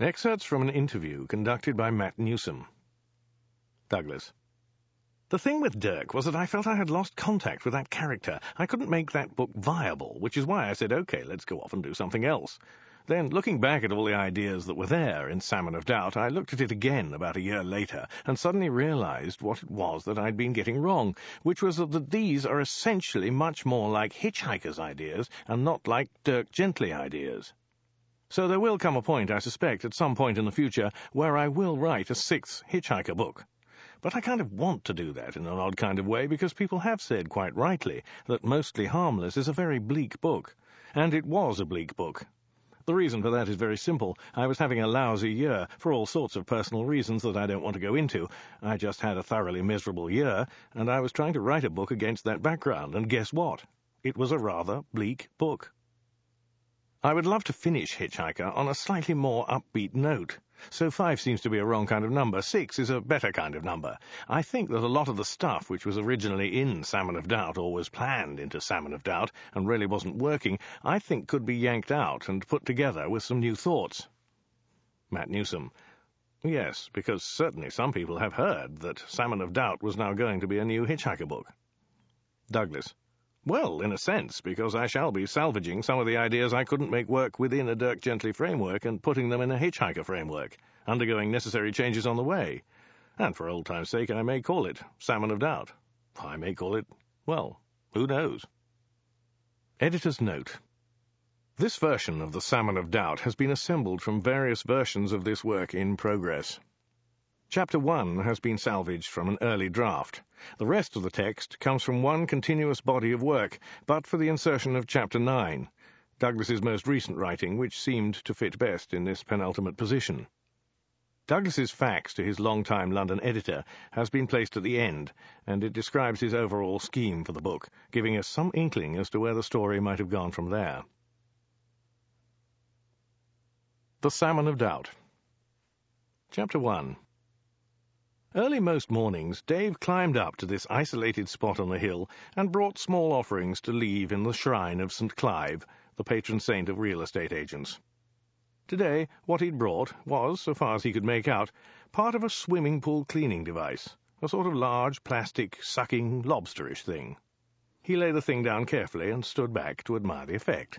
Excerpts from an interview conducted by Matt Newsom. Douglas. The thing with Dirk was that I felt I had lost contact with that character. I couldn't make that book viable, which is why I said, OK, let's go off and do something else. Then, looking back at all the ideas that were there in Salmon of Doubt, I looked at it again about a year later and suddenly realized what it was that I'd been getting wrong, which was that these are essentially much more like Hitchhiker's ideas and not like Dirk Gently ideas. So there will come a point, I suspect, at some point in the future, where I will write a sixth Hitchhiker book. But I kind of want to do that in an odd kind of way, because people have said, quite rightly, that Mostly Harmless is a very bleak book. And it was a bleak book. The reason for that is very simple. I was having a lousy year, for all sorts of personal reasons that I don't want to go into. I just had a thoroughly miserable year, and I was trying to write a book against that background, and guess what? It was a rather bleak book. I would love to finish Hitchhiker on a slightly more upbeat note. So 5 seems to be a wrong kind of number. 6 is a better kind of number. I think that a lot of the stuff which was originally in Salmon of Doubt, or was planned into Salmon of Doubt, and really wasn't working, I think could be yanked out and put together with some new thoughts. Matt Newsom. Yes, because certainly some people have heard that Salmon of Doubt was now going to be a new Hitchhiker book. Douglas. Well, in a sense, because I shall be salvaging some of the ideas I couldn't make work within a Dirk Gently framework and putting them in a Hitchhiker framework, undergoing necessary changes on the way. And for old time's sake, I may call it Salmon of Doubt. I may call it, well, who knows? Editor's note. This version of the Salmon of Doubt has been assembled from various versions of this work in progress. Chapter 1 has been salvaged from an early draft. The rest of the text comes from one continuous body of work, but for the insertion of Chapter 9, Douglas's most recent writing, which seemed to fit best in this penultimate position. Douglas's fax to his long-time London editor has been placed at the end, and it describes his overall scheme for the book, giving us some inkling as to where the story might have gone from there. The Salmon of Doubt. Chapter 1. Early most mornings, Dave climbed up to this isolated spot on the hill and brought small offerings to leave in the shrine of St. Clive, the patron saint of real estate agents. Today, what he'd brought was, so far as he could make out, part of a swimming pool cleaning device, a sort of large, plastic, sucking, lobsterish thing. He laid the thing down carefully and stood back to admire the effect.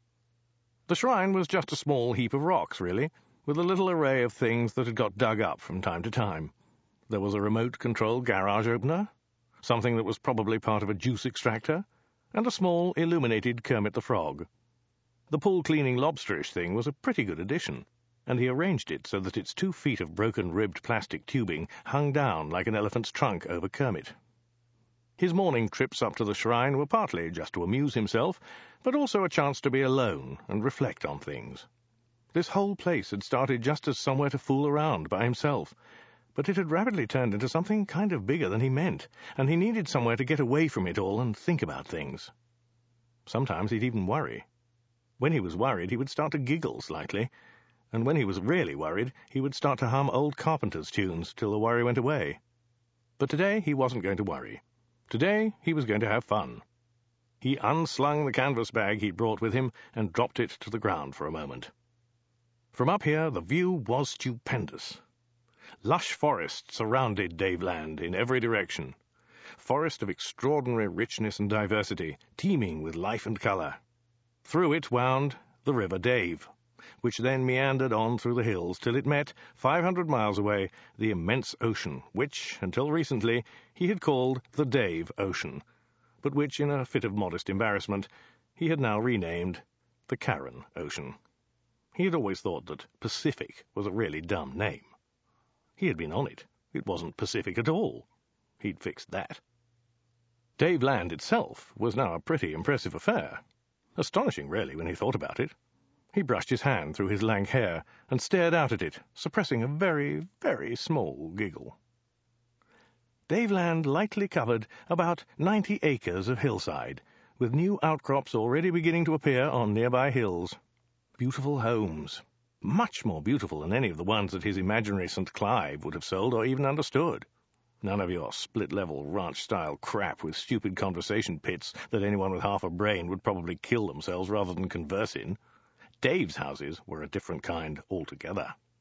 The shrine was just a small heap of rocks, really, with a little array of things that had got dug up from time to time. There was a remote-controlled garage opener, something that was probably part of a juice extractor, and a small, illuminated Kermit the Frog. The pool-cleaning lobsterish thing was a pretty good addition, and he arranged it so that its 2 feet of broken-ribbed plastic tubing hung down like an elephant's trunk over Kermit. His morning trips up to the shrine were partly just to amuse himself, but also a chance to be alone and reflect on things. This whole place had started just as somewhere to fool around by himself, but it had rapidly turned into something kind of bigger than he meant, and he needed somewhere to get away from it all and think about things. Sometimes he'd even worry. When he was worried, he would start to giggle slightly, and when he was really worried, he would start to hum old Carpenter's tunes till the worry went away. But today he wasn't going to worry. Today he was going to have fun. He unslung the canvas bag he'd brought with him and dropped it to the ground for a moment. From up here, the view was stupendous. Lush forest surrounded Daveland in every direction. Forest of extraordinary richness and diversity, teeming with life and colour. Through it wound the River Dave, which then meandered on through the hills till it met, 500 miles away, the immense ocean, which, until recently, he had called the Dave Ocean, but which, in a fit of modest embarrassment, he had now renamed the Karen Ocean. He had always thought that Pacific was a really dumb name. He had been on it. It wasn't Pacific at all. He'd fixed that. Daveland itself was now a pretty impressive affair. Astonishing, really, when he thought about it. He brushed his hand through his lank hair and stared out at it, suppressing a very, very small giggle. Daveland lightly covered about 90 acres of hillside, with new outcrops already beginning to appear on nearby hills. Beautiful homes. Much more beautiful than any of the ones that his imaginary St. Clive would have sold or even understood. None of your split-level ranch-style crap with stupid conversation pits that anyone with half a brain would probably kill themselves rather than converse in. Dave's houses were a different kind altogether.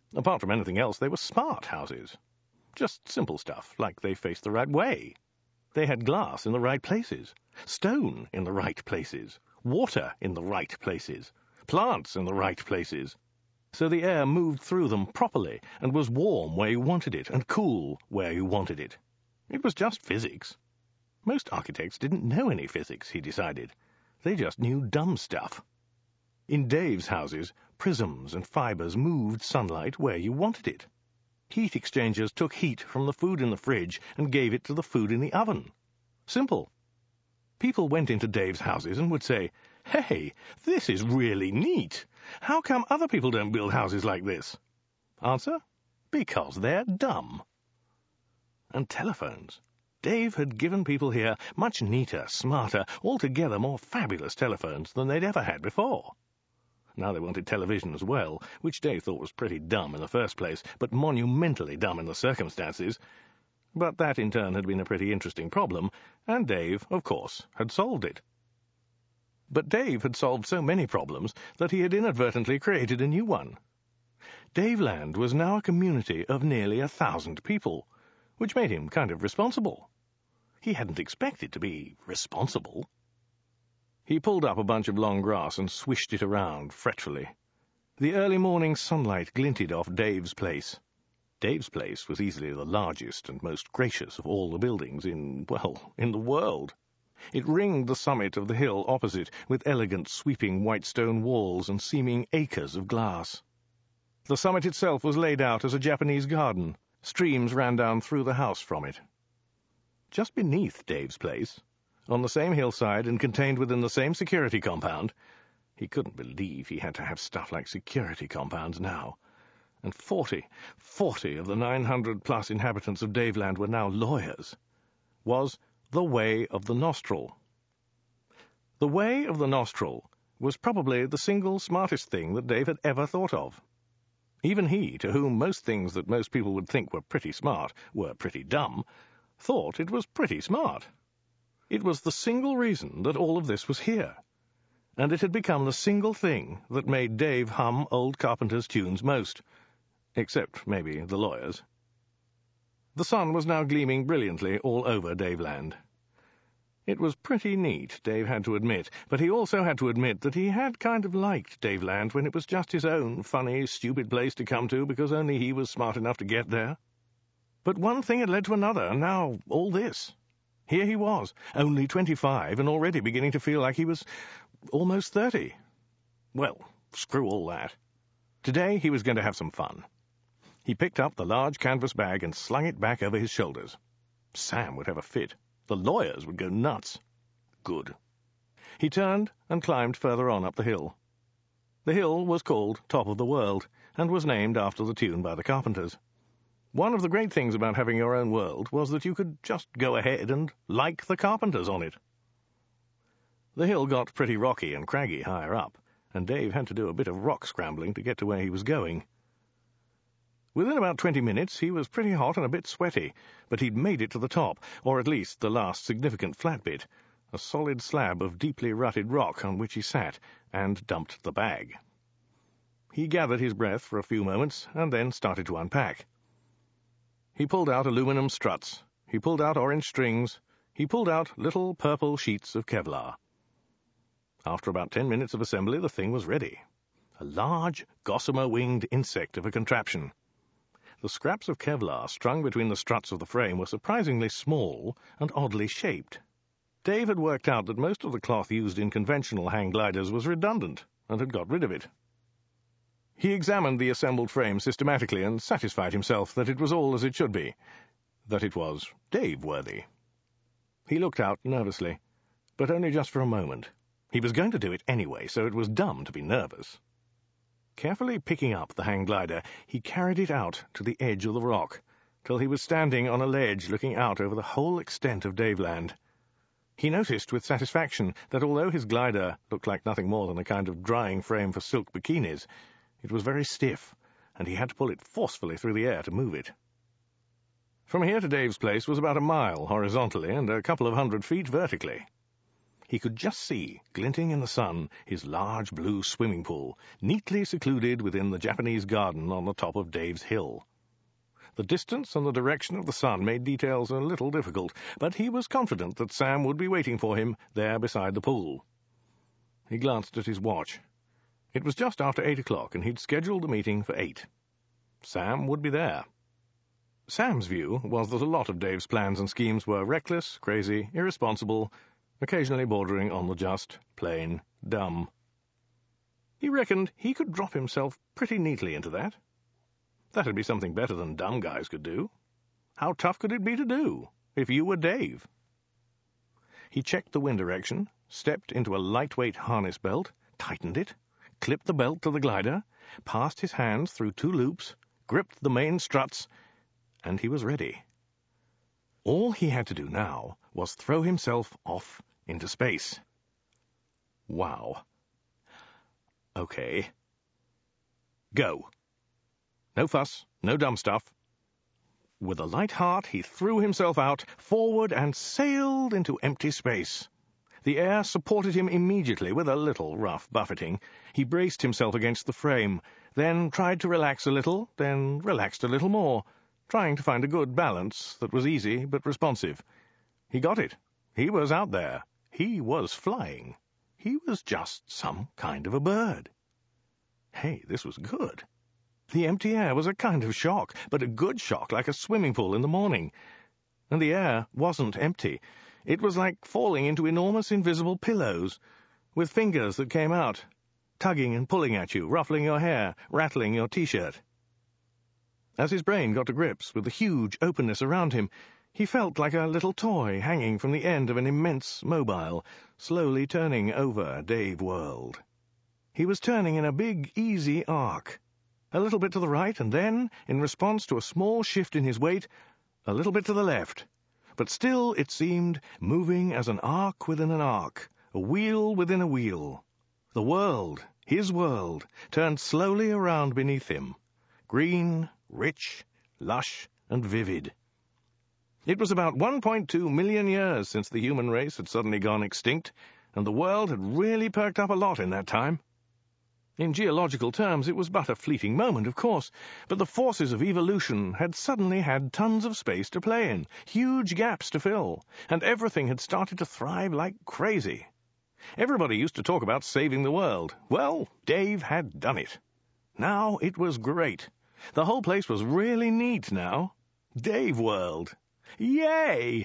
Apart from anything else, they were smart houses. Just simple stuff, like they faced the right way. They had glass in the right places, stone in the right places, water in the right places, plants in the right places. So the air moved through them properly and was warm where you wanted it and cool where you wanted it. It was just physics. Most architects didn't know any physics, he decided. They just knew dumb stuff. In Dave's houses, prisms and fibers moved sunlight where you wanted it. Heat exchangers took heat from the food in the fridge and gave it to the food in the oven. Simple. People went into Dave's houses and would say, "Hey, this is really neat. How come other people don't build houses like this?" Answer: because they're dumb. And telephones. Dave had given people here much neater, smarter, altogether more fabulous telephones than they'd ever had before. Now they wanted television as well, which Dave thought was pretty dumb in the first place, but monumentally dumb in the circumstances. But that in turn had been a pretty interesting problem, and Dave, of course, had solved it. But Dave had solved so many problems that he had inadvertently created a new one. Daveland was now a community of nearly 1,000 people, which made him kind of responsible. He hadn't expected to be responsible. He pulled up a bunch of long grass and swished it around fretfully. The early morning sunlight glinted off Dave's place. Dave's place was easily the largest and most gracious of all the buildings in the world. It ringed the summit of the hill opposite with elegant, sweeping white stone walls and seeming acres of glass. The summit itself was laid out as a Japanese garden. Streams ran down through the house from it. Just beneath Dave's place, on the same hillside and contained within the same security compound — he couldn't believe he had to have stuff like security compounds now, and 40 of the 900-plus inhabitants of Daveland were now lawyers — was the Way of the Nostril. The Way of the Nostril was probably the single smartest thing that Dave had ever thought of. Even he, to whom most things that most people would think were pretty smart were pretty dumb, thought it was pretty smart. It was the single reason that all of this was here, and it had become the single thing that made Dave hum old Carpenter's tunes most, except maybe the lawyers. The sun was now gleaming brilliantly all over Daveland. It was pretty neat, Dave had to admit, but he also had to admit that he had kind of liked Daveland when it was just his own funny, stupid place to come to because only he was smart enough to get there. But one thing had led to another, and now all this. Here he was, only 25, and already beginning to feel like he was almost 30. Well, screw all that. Today he was going to have some fun. He picked up the large canvas bag and slung it back over his shoulders. Sam would have a fit. The lawyers would go nuts. Good. He turned and climbed further on up the hill. The hill was called Top of the World, and was named after the tune by the Carpenters. One of the great things about having your own world was that you could just go ahead and like the Carpenters on it. The hill got pretty rocky and craggy higher up, and Dave had to do a bit of rock scrambling to get to where he was going. Within about 20 minutes he was pretty hot and a bit sweaty, but he'd made it to the top, or at least the last significant flat bit, a solid slab of deeply rutted rock on which he sat, and dumped the bag. He gathered his breath for a few moments, and then started to unpack. He pulled out aluminum struts, he pulled out orange strings, he pulled out little purple sheets of Kevlar. After about 10 minutes of assembly, the thing was ready. A large, gossamer-winged insect of a contraption. The scraps of Kevlar strung between the struts of the frame were surprisingly small and oddly shaped. Dave had worked out that most of the cloth used in conventional hang gliders was redundant, and had got rid of it. He examined the assembled frame systematically and satisfied himself that it was all as it should be, that it was Dave-worthy. He looked out nervously, but only just for a moment. He was going to do it anyway, so it was dumb to be nervous. Carefully picking up the hang glider, he carried it out to the edge of the rock, till he was standing on a ledge looking out over the whole extent of Daveland. He noticed with satisfaction that although his glider looked like nothing more than a kind of drying frame for silk bikinis, it was very stiff, and he had to pull it forcefully through the air to move it. From here to Dave's place was about a mile horizontally and a couple of 100 feet vertically. He could just see, glinting in the sun, his large blue swimming pool, neatly secluded within the Japanese garden on the top of Dave's hill. The distance and the direction of the sun made details a little difficult, but he was confident that Sam would be waiting for him there beside the pool. He glanced at his watch. It was just after 8 o'clock, and he'd scheduled the meeting for 8. Sam would be there. Sam's view was that a lot of Dave's plans and schemes were reckless, crazy, irresponsible, occasionally bordering on the just, plain, dumb. He reckoned he could drop himself pretty neatly into that. That'd be something better than dumb guys could do. How tough could it be to do, if you were Dave? He checked the wind direction, stepped into a lightweight harness belt, tightened it, clipped the belt to the glider, passed his hands through 2 loops, gripped the main struts, and he was ready. All he had to do now was throw himself off into space. Wow. Okay. Go. No fuss, no dumb stuff. With a light heart, he threw himself out, forward, and sailed into empty space. The air supported him immediately with a little rough buffeting. He braced himself against the frame, then tried to relax a little, then relaxed a little more, trying to find a good balance that was easy but responsive. He got it. He was out there. He was flying. He was just some kind of a bird. Hey, this was good. The empty air was a kind of shock, but a good shock, like a swimming pool in the morning. And the air wasn't empty. It was like falling into enormous invisible pillows, with fingers that came out, tugging and pulling at you, ruffling your hair, rattling your T-shirt. As his brain got to grips with the huge openness around him, he felt like a little toy hanging from the end of an immense mobile, slowly turning over Dave World. He was turning in a big, easy arc, a little bit to the right, and then, in response to a small shift in his weight, a little bit to the left. But still, it seemed, moving as an arc within an arc, a wheel within a wheel. The world, his world, turned slowly around beneath him, green, rich, lush, and vivid. It was about 1.2 million years since the human race had suddenly gone extinct, and the world had really perked up a lot in that time. In geological terms, it was but a fleeting moment, of course, but the forces of evolution had suddenly had tons of space to play in, huge gaps to fill, and everything had started to thrive like crazy. Everybody used to talk about saving the world. Well, Dave had done it. Now it was great. The whole place was really neat now. Dave World. Yay!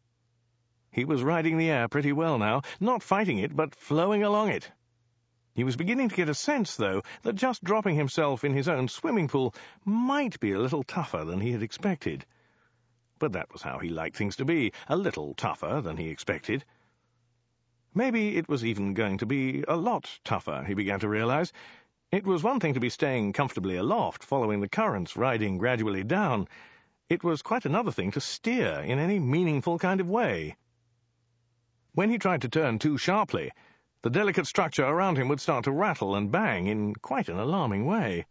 He was riding the air pretty well now, not fighting it, but flowing along it. He was beginning to get a sense, though, that just dropping himself in his own swimming pool might be a little tougher than he had expected. But that was how he liked things to be, a little tougher than he expected. Maybe it was even going to be a lot tougher, he began to realize. It was one thing to be staying comfortably aloft, following the currents, riding gradually down. It was quite another thing to steer in any meaningful kind of way. When he tried to turn too sharply, the delicate structure around him would start to rattle and bang in quite an alarming way.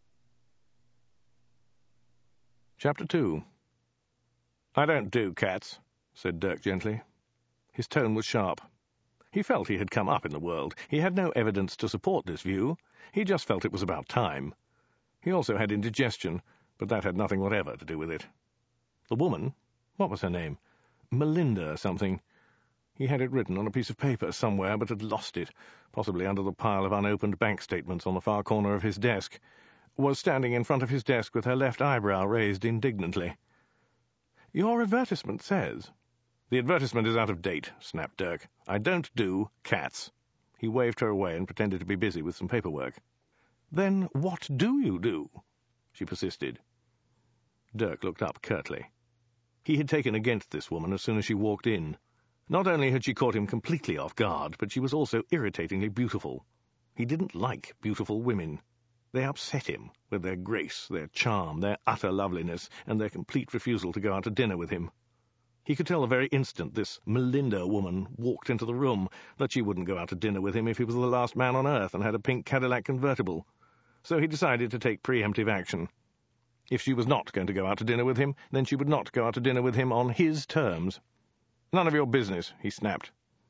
Chapter 2. "I don't do cats," said Dirk gently. His tone was sharp. He felt he had come up in the world. He had no evidence to support this view. He just felt it was about time. He also had indigestion, but that had nothing whatever to do with it. The woman, what was her name? Melinda something. He had it written on a piece of paper somewhere, but had lost it, possibly under the pile of unopened bank statements on the far corner of his desk, was standing in front of his desk with her left eyebrow raised indignantly. "Your advertisement says—" "The advertisement is out of date," snapped Dirk. "I don't do cats." He waved her away and pretended to be busy with some paperwork. "Then what do you do?" she persisted. Dirk looked up curtly. He had taken against this woman as soon as she walked in. Not only had she caught him completely off guard, but she was also irritatingly beautiful. He didn't like beautiful women. They upset him, with their grace, their charm, their utter loveliness, and their complete refusal to go out to dinner with him. He could tell the very instant this Melinda woman walked into the room that she wouldn't go out to dinner with him if he was the last man on earth and had a pink Cadillac convertible. So he decided to take preemptive action. If she was not going to go out to dinner with him, then she would not go out to dinner with him on his terms. "None of your business," he snapped.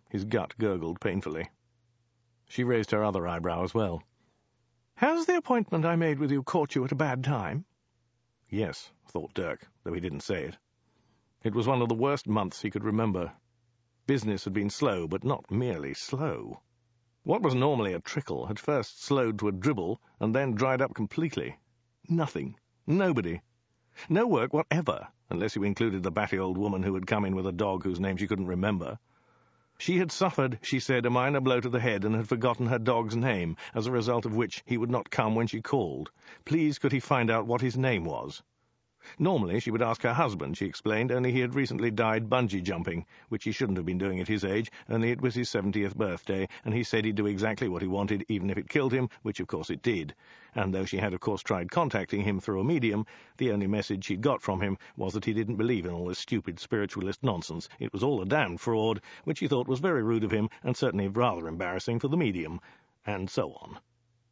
His gut gurgled painfully. She raised her other eyebrow as well. "Has the appointment I made with you caught you at a bad time?" Yes, thought Dirk, though he didn't say it. It was one of the worst months he could remember. Business had been slow, but not merely slow. What was normally a trickle had first slowed to a dribble and then dried up completely. Nothing. Nobody. No work whatever, unless you included the batty old woman who had come in with a dog whose name she couldn't remember. She had suffered, she said, a minor blow to the head and had forgotten her dog's name, as a result of which he would not come when she called. Please could he find out what his name was? Normally she would ask her husband, she explained, only he had recently died bungee jumping, which he shouldn't have been doing at his age, only it was his 70th birthday, and he said he'd do exactly what he wanted, even if it killed him, which of course it did. And though she had of course tried contacting him through a medium, the only message she'd got from him was that he didn't believe in all this stupid spiritualist nonsense. It was all a damned fraud, which he thought was very rude of him, and certainly rather embarrassing for the medium, and so on.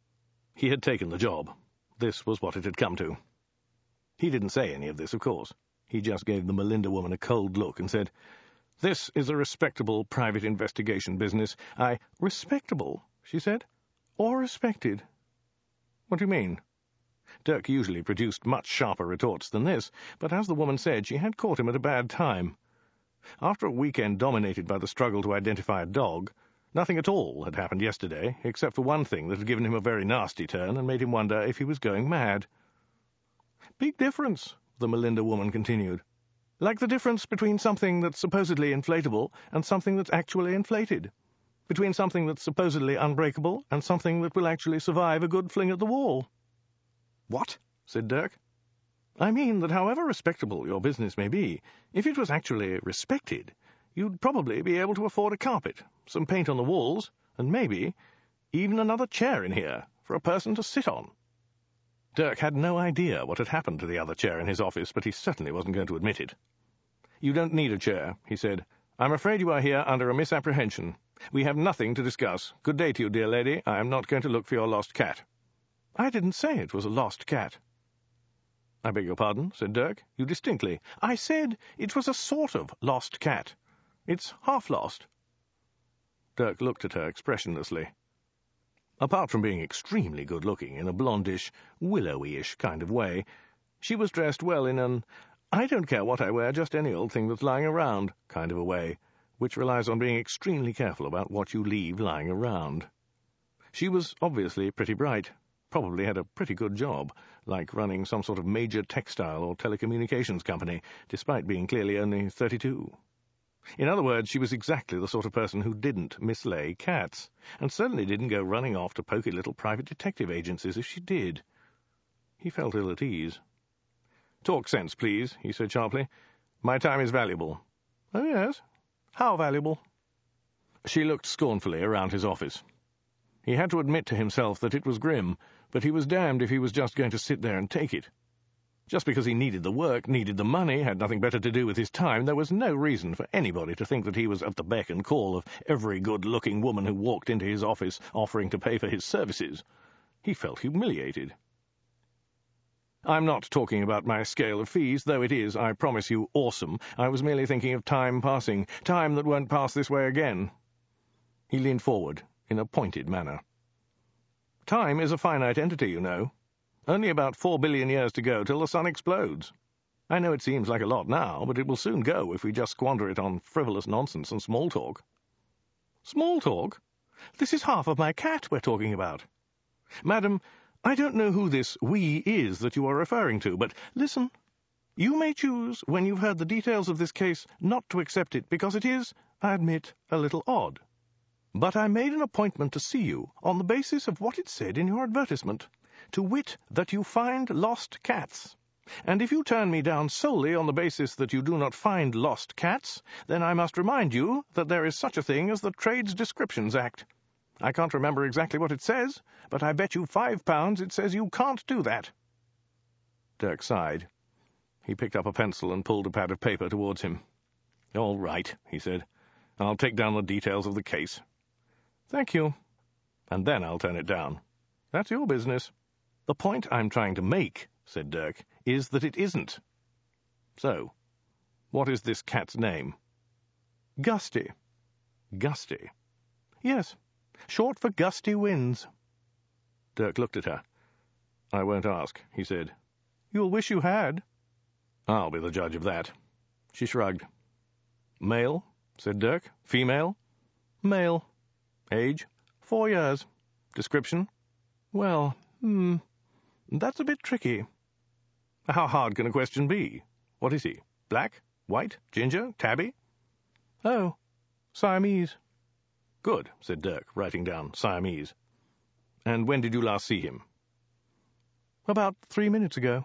He had taken the job. This was what it had come to. He didn't say any of this, of course. He just gave the Melinda woman a cold look and said, "This is a respectable private investigation business. Respectable, she said, or respected?" What do you mean? Dirk usually produced much sharper retorts than this, but as the woman said, she had caught him at a bad time. After a weekend dominated by the struggle to identify a dog, nothing at all had happened yesterday, except for one thing that had given him a very nasty turn and made him wonder if he was going mad. "Big difference," the Melinda woman continued. "Like the difference between something that's supposedly inflatable and something that's actually inflated. Between something that's supposedly unbreakable and something that will actually survive a good fling at the wall." "What?" said Dirk. "I mean that however respectable your business may be, if it was actually respected, you'd probably be able to afford a carpet, some paint on the walls, and maybe even another chair in here for a person to sit on." Dirk had no idea what had happened to the other chair in his office, but he certainly wasn't going to admit it. "You don't need a chair," he said. "I'm afraid you are here under a misapprehension. We have nothing to discuss. Good day to you, dear lady. I am not going to look for your lost cat." "I didn't say it was a lost cat." "I beg your pardon," said Dirk. "You distinctly—" "I said it was a sort of lost cat. It's half lost." Dirk looked at her expressionlessly. Apart from being extremely good-looking in a blondish, willowy-ish kind of way, she was dressed well in an "I don't care what I wear, just any old thing that's lying around" kind of a way, which relies on being extremely careful about what you leave lying around. She was obviously pretty bright, probably had a pretty good job, like running some sort of major textile or telecommunications company, despite being clearly only 32. In other words, she was exactly the sort of person who didn't mislay cats, and certainly didn't go running off to poky little private detective agencies if she did. He felt ill at ease. "Talk sense, please," he said sharply. "My time is valuable." "Oh, yes? How valuable?" She looked scornfully around his office. He had to admit to himself that it was grim, but he was damned if he was just going to sit there and take it. Just because he needed the work, needed the money, had nothing better to do with his time, there was no reason for anybody to think that he was at the beck and call of every good-looking woman who walked into his office offering to pay for his services. He felt humiliated. "I'm not talking about my scale of fees, though it is, I promise you, awesome. I was merely thinking of time passing, time that won't pass this way again." He leaned forward in a pointed manner. "Time is a finite entity, you know. Only about 4 billion years to go till the sun explodes. I know it seems like a lot now, but it will soon go if we just squander it on frivolous nonsense and small talk." "Small talk? This is half of my cat we're talking about. Madam, I don't know who this we is that you are referring to, but listen. You may choose, when you've heard the details of this case, not to accept it, because it is, I admit, a little odd. But I made an appointment to see you on the basis of what it said in your advertisement, to wit, that you find lost cats. And if you turn me down solely on the basis that you do not find lost cats, then I must remind you that there is such a thing as the Trades Descriptions Act. I can't remember exactly what it says, but I bet you £5 it says you can't do that." Dirk sighed. He picked up a pencil and pulled a pad of paper towards him. "All right," he said. "I'll take down the details of the case." "Thank you." "And then I'll turn it down." "That's your business." "The point I'm trying to make," said Dirk, "is that it isn't." "So, what is this cat's name?" "Gusty." Gusty? Yes, short for gusty winds. Dirk looked at her. I won't ask, he said. You'll wish you had. I'll be the judge of that. She shrugged. Male? Said Dirk. Female? Male. Age? 4 years. Description? Well, that's a bit tricky. How hard can a question be? What is he? Black? White? Ginger? Tabby? Oh, Siamese. Good, said Dirk, writing down Siamese. And when did you last see him? About 3 minutes ago.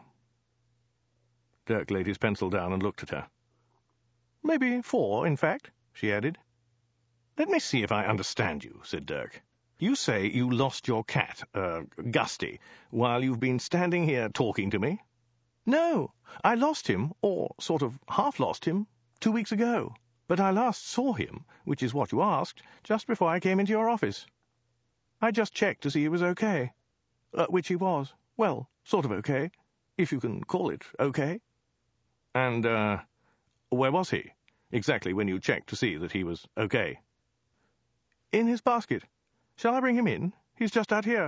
Dirk laid his pencil down and looked at her. Maybe 4, in fact, she added. Let me see if I understand you, said Dirk. You say you lost your cat, Gusty, while you've been standing here talking to me? No, I lost him, or sort of half lost him, 2 weeks ago. But I last saw him, which is what you asked, just before I came into your office. I just checked to see he was okay. Which he was. Well, sort of okay, if you can call it okay. And, where was he? Exactly when you checked to see that he was okay. In his basket. Shall I bring him in? He's just out here.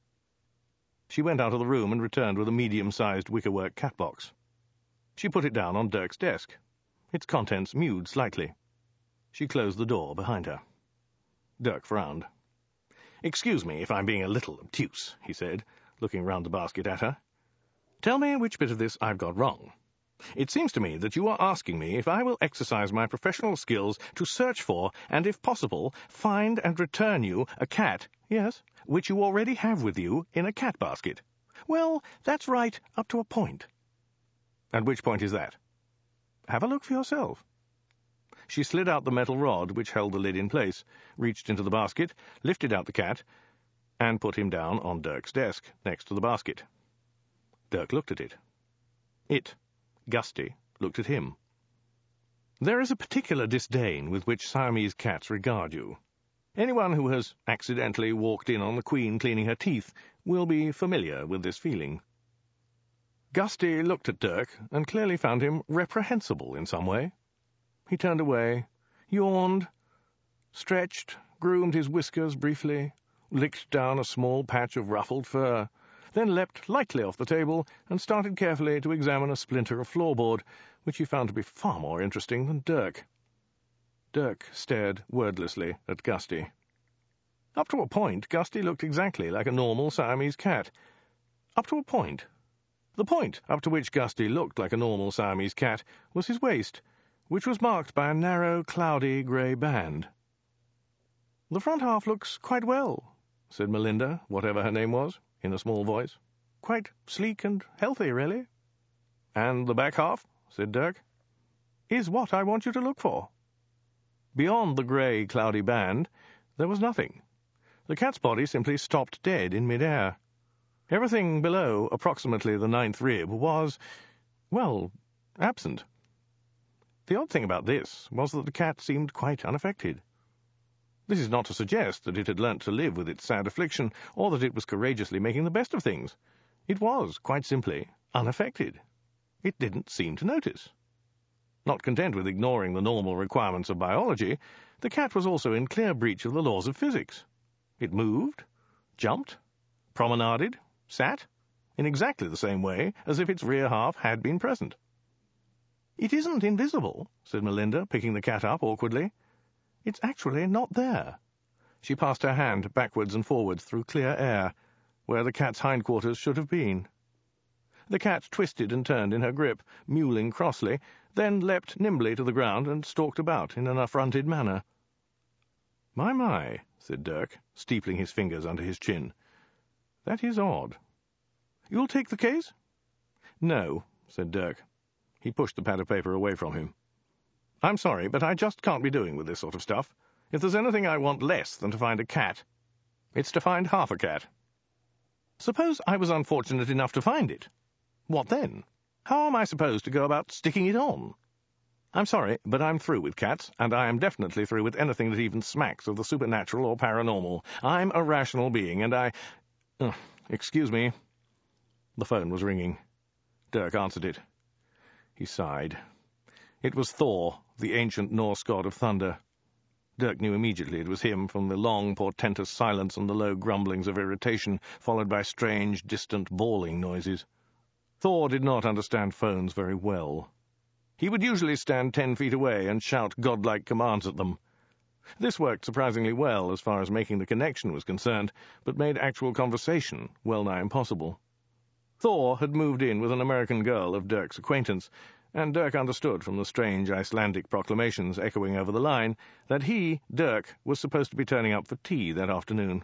She went out of the room and returned with a medium-sized wickerwork cat box. She put it down on Dirk's desk. Its contents mewed slightly. She closed the door behind her. Dirk frowned. Excuse me if I'm being a little obtuse, he said, looking round the basket at her. Tell me which bit of this I've got wrong. It seems to me that you are asking me if I will exercise my professional skills to search for, and if possible, find and return you a cat, yes, which you already have with you in a cat basket. Well, that's right, up to a point. And which point is that? Have a look for yourself. She slid out the metal rod which held the lid in place, reached into the basket, lifted out the cat, and put him down on Dirk's desk, next to the basket. Dirk looked at it. It, Gusty, looked at him. There is a particular disdain with which Siamese cats regard you. Anyone who has accidentally walked in on the Queen cleaning her teeth will be familiar with this feeling. Gusty looked at Dirk and clearly found him reprehensible in some way. He turned away, yawned, stretched, groomed his whiskers briefly, licked down a small patch of ruffled fur, then leapt lightly off the table and started carefully to examine a splinter of floorboard, which he found to be far more interesting than Dirk. Dirk stared wordlessly at Gusty. Up to a point, Gusty looked exactly like a normal Siamese cat. Up to a point. The point up to which Gusty looked like a normal Siamese cat was his waist, which was marked by a narrow, cloudy grey band. The front half looks quite well, said Melinda, whatever her name was, in a small voice. Quite sleek and healthy, really. And the back half, said Dirk, is what I want you to look for. Beyond the grey, cloudy band, there was nothing. The cat's body simply stopped dead in mid-air. Everything below approximately the 9th rib was, well, absent. The odd thing about this was that the cat seemed quite unaffected. This is not to suggest that it had learnt to live with its sad affliction, or that it was courageously making the best of things. It was, quite simply, unaffected. It didn't seem to notice. Not content with ignoring the normal requirements of biology, the cat was also in clear breach of the laws of physics. It moved, jumped, promenaded, sat, in exactly the same way as if its rear half had been present. It isn't invisible, said Melinda, picking the cat up awkwardly. It's actually not there. She passed her hand backwards and forwards through clear air, where the cat's hindquarters should have been. The cat twisted and turned in her grip, mewling crossly, then leapt nimbly to the ground and stalked about in an affronted manner. My, said Dirk, steepling his fingers under his chin. That is odd. You'll take the case? No, said Dirk. He pushed the pad of paper away from him. I'm sorry, but I just can't be doing with this sort of stuff. If there's anything I want less than to find a cat, it's to find half a cat. Suppose I was unfortunate enough to find it. What then? How am I supposed to go about sticking it on? I'm sorry, but I'm through with cats, and I am definitely through with anything that even smacks of the supernatural or paranormal. I'm a rational being, and I... excuse me. The phone was ringing. Dirk answered it. He sighed. It was Thor, the ancient Norse god of thunder. Dirk knew immediately it was him from the long, portentous silence and the low grumblings of irritation, followed by strange, distant, bawling noises. Thor did not understand phones very well. He would usually stand 10 feet away and shout godlike commands at them. This worked surprisingly well as far as making the connection was concerned, but made actual conversation well-nigh impossible. Thor had moved in with an American girl of Dirk's acquaintance, and Dirk understood from the strange Icelandic proclamations echoing over the line that he, Dirk, was supposed to be turning up for tea that afternoon.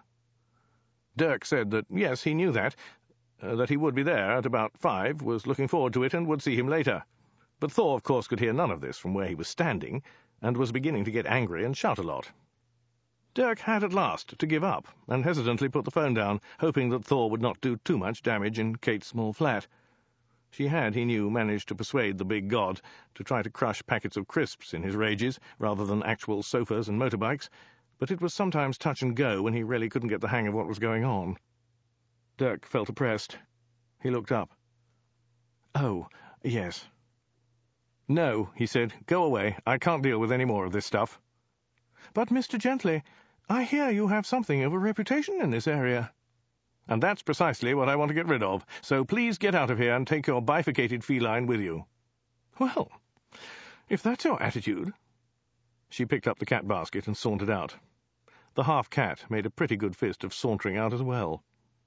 Dirk said that, yes, he knew that he would be there at about 5, was looking forward to it, and would see him later. But Thor, of course, could hear none of this from where he was standing, and was beginning to get angry and shout a lot. Dirk had at last to give up, and hesitantly put the phone down, hoping that Thor would not do too much damage in Kate's small flat. She had, he knew, managed to persuade the big god to try to crush packets of crisps in his rages rather than actual sofas and motorbikes, but it was sometimes touch and go when he really couldn't get the hang of what was going on. Dirk felt oppressed. He looked up. "Oh, yes." "No," he said. "Go away. I can't deal with any more of this stuff." "But, Mr. Gently, I hear you have something of a reputation in this area." "And that's precisely what I want to get rid of, so please get out of here and take your bifurcated feline with you." "Well, if that's your attitude—" She picked up the cat basket and sauntered out. The half-cat made a pretty good fist of sauntering out as well.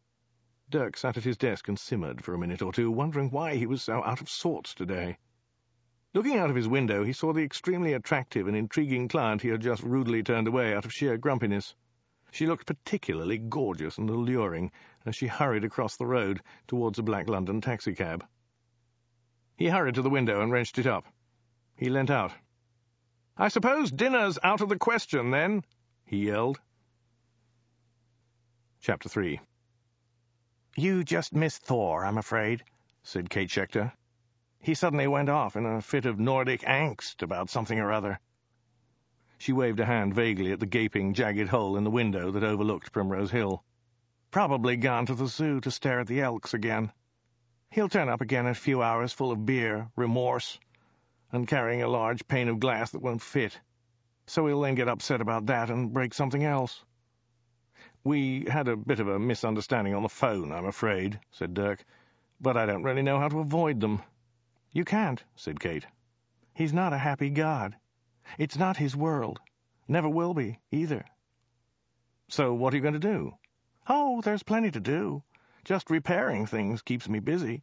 Dirk sat at his desk and simmered for a minute or two, wondering why he was so out of sorts today. Looking out of his window, he saw the extremely attractive and intriguing client he had just rudely turned away out of sheer grumpiness. She looked particularly gorgeous and alluring as she hurried across the road towards a black London taxicab. He hurried to the window and wrenched it up. He leant out. "I suppose dinner's out of the question, then?" he yelled. Chapter 3. "You just missed Thor, I'm afraid," said Kate Schechter. "He suddenly went off in a fit of Nordic angst about something or other." She waved a hand vaguely at the gaping, jagged hole in the window that overlooked Primrose Hill. "Probably gone to the zoo to stare at the elks again. He'll turn up again in a few hours full of beer, remorse, and carrying a large pane of glass that won't fit. So he'll then get upset about that and break something else." "We had a bit of a misunderstanding on the phone, I'm afraid," said Dirk, "but I don't really know how to avoid them." "You can't," said Kate. "He's not a happy god. It's not his world. Never will be, either." "So what are you going to do?" "Oh, there's plenty to do. Just repairing things keeps me busy."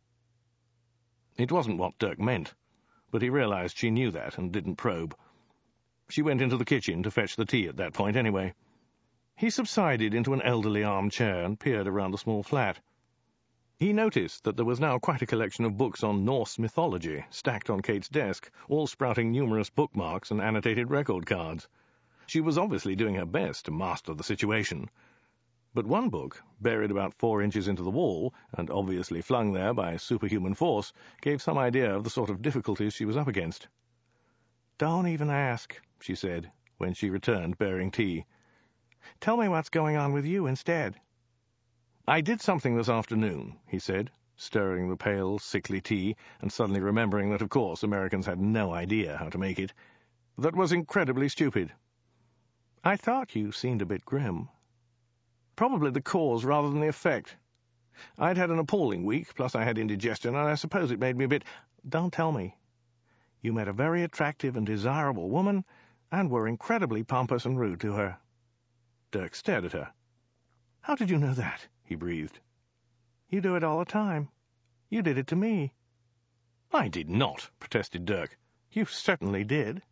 It wasn't what Dirk meant, but he realized she knew that and didn't probe. She went into the kitchen to fetch the tea at that point anyway. He subsided into an elderly armchair and peered around the small flat. He noticed that there was now quite a collection of books on Norse mythology stacked on Kate's desk, all sprouting numerous bookmarks and annotated record cards. She was obviously doing her best to master the situation. But one book, buried about 4 inches into the wall, and obviously flung there by superhuman force, gave some idea of the sort of difficulties she was up against. "Don't even ask," she said, when she returned bearing tea. "Tell me what's going on with you instead." "I did something this afternoon," he said, stirring the pale, sickly tea, and suddenly remembering that, of course, Americans had no idea how to make it, "that was incredibly stupid." "I thought you seemed a bit grim." "Probably the cause rather than the effect. I'd had an appalling week, plus I had indigestion, and I suppose it made me a bit—" "Don't tell me. You met a very attractive and desirable woman, and were incredibly pompous and rude to her." Dirk stared at her. "How did you know that?" he breathed. "You do it all the time. You did it to me." "I did not," protested Dirk. "You certainly did."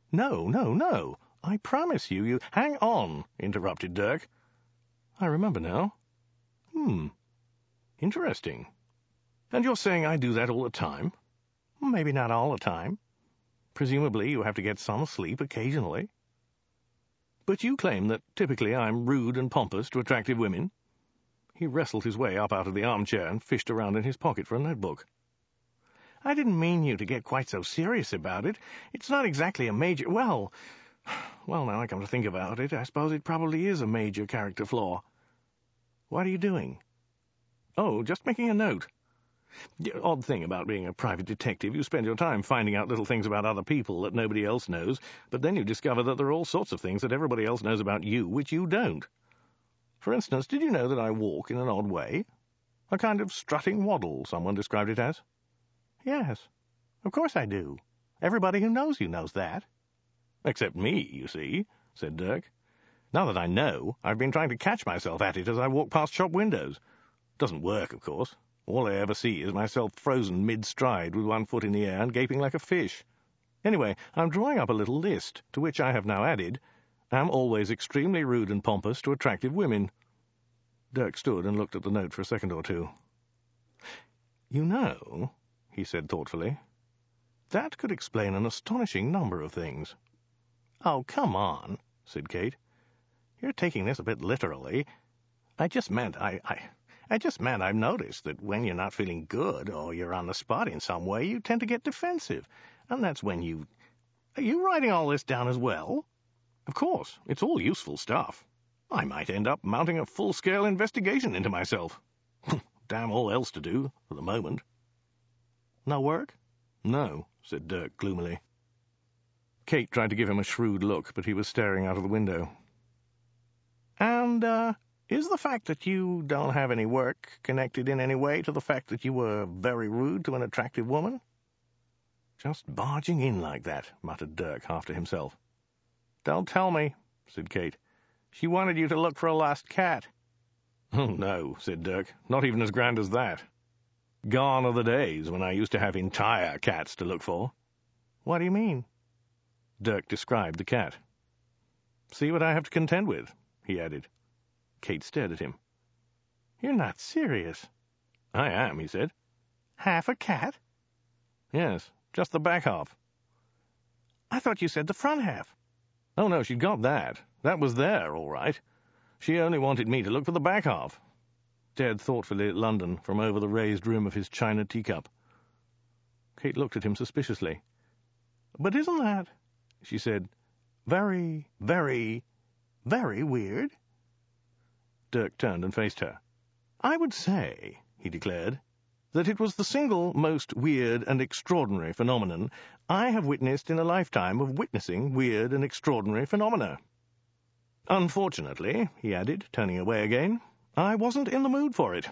No. I promise you. "Hang on," interrupted Dirk. "I remember now." Interesting. And you're saying I do that all the time?" "Maybe not all the time. Presumably you have to get some sleep occasionally." "But you claim that typically I'm rude and pompous to attractive women?" He wrestled his way up out of the armchair and fished around in his pocket for a notebook. "I didn't mean you to get quite so serious about it. It's not exactly a major— Well, now I come to think about it, I suppose it probably is a major character flaw. What are you doing?" "Oh, just making a note." The odd thing about being a private detective, you spend your time finding out little things about other people that nobody else knows, but then you discover that there are all sorts of things that everybody else knows about you which you don't. For instance, did you know that I walk in an odd way? A kind of strutting waddle, someone described it as. Yes, of course I do. Everybody who knows you knows that. Except me, you see, said Dirk. Now that I know, I've been trying to catch myself at it as I walk past shop windows. Doesn't work, of course. All I ever see is myself frozen mid-stride with one foot in the air and gaping like a fish. Anyway, I'm drawing up a little list, to which I have now added, am always extremely rude and pompous to attractive women. Dirk stood and looked at the note for a second or two. You know, he said thoughtfully, that could explain an astonishing number of things. Oh, come on, said Kate. You're taking this a bit literally. I just meant I've noticed that when you're not feeling good or you're on the spot in some way, you tend to get defensive. And that's when you... Are you writing all this down as well? Of course, it's all useful stuff. I might end up mounting a full-scale investigation into myself. Damn all else to do, at the moment. No work? No, said Dirk gloomily. Kate tried to give him a shrewd look, but he was staring out of the window. And, is the fact that you don't have any work connected in any way to the fact that you were very rude to an attractive woman? Just barging in like that, muttered Dirk, half to himself. Don't tell me, said Kate. She wanted you to look for a lost cat. Oh, no, said Dirk, not even as grand as that. Gone are the days when I used to have entire cats to look for. What do you mean? Dirk described the cat. See what I have to contend with, he added. Kate stared at him. You're not serious. I am, he said. Half a cat? Yes, just the back half. I thought you said the front half. Oh, no, she'd got that. That was there, all right. She only wanted me to look for the back half. Stared thoughtfully at London from over the raised rim of his china teacup. Kate looked at him suspiciously. But isn't that, she said, very, very, very weird? Dirk turned and faced her. I would say, he declared, that it was the single most weird and extraordinary phenomenon I have witnessed in a lifetime of witnessing weird and extraordinary phenomena. Unfortunately, he added, turning away again, I wasn't in the mood for it.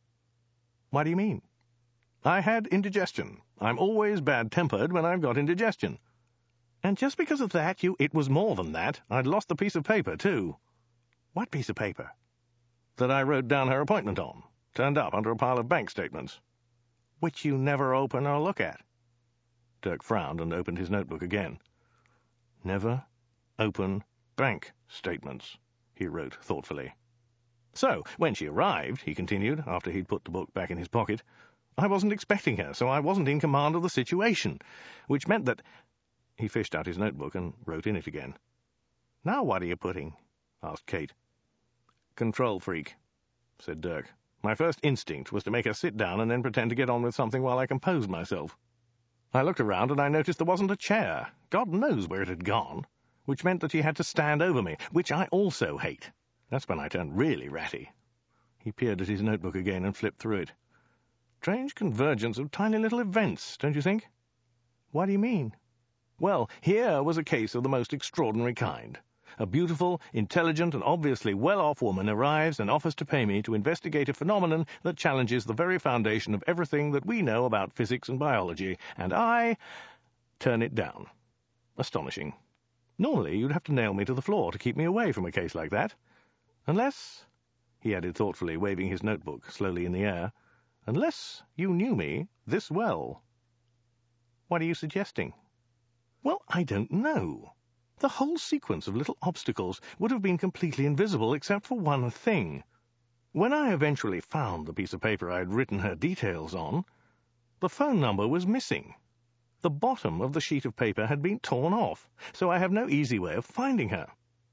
What do you mean? I had indigestion. I'm always bad-tempered when I've got indigestion. And just because of that, it was more than that. I'd lost the piece of paper, too. What piece of paper? That I wrote down her appointment on, turned up under a pile of bank statements. Which you never open or look at. Dirk frowned and opened his notebook again. Never open bank statements, he wrote thoughtfully. So, when she arrived, he continued, after he'd put the book back in his pocket, I wasn't expecting her, so I wasn't in command of the situation, which meant that... He fished out his notebook and wrote in it again. Now what are you putting? Asked Kate. Control freak, said Dirk. My first instinct was to make her sit down and then pretend to get on with something while I composed myself. I looked around and I noticed there wasn't a chair. God knows where it had gone, which meant that she had to stand over me, which I also hate. That's when I turned really ratty. He peered at his notebook again and flipped through it. Strange convergence of tiny little events, don't you think? What do you mean? Well, here was a case of the most extraordinary kind. A beautiful, intelligent, and obviously well-off woman arrives and offers to pay me to investigate a phenomenon that challenges the very foundation of everything that we know about physics and biology, and I turn it down. Astonishing. Normally, you'd have to nail me to the floor to keep me away from a case like that. Unless, he added thoughtfully, waving his notebook slowly in the air, unless you knew me this well. What are you suggesting? Well, I don't know. The whole sequence of little obstacles would have been completely invisible except for one thing. When I eventually found the piece of paper I had written her details on, the phone number was missing. The bottom of the sheet of paper had been torn off, so I have no easy way of finding her.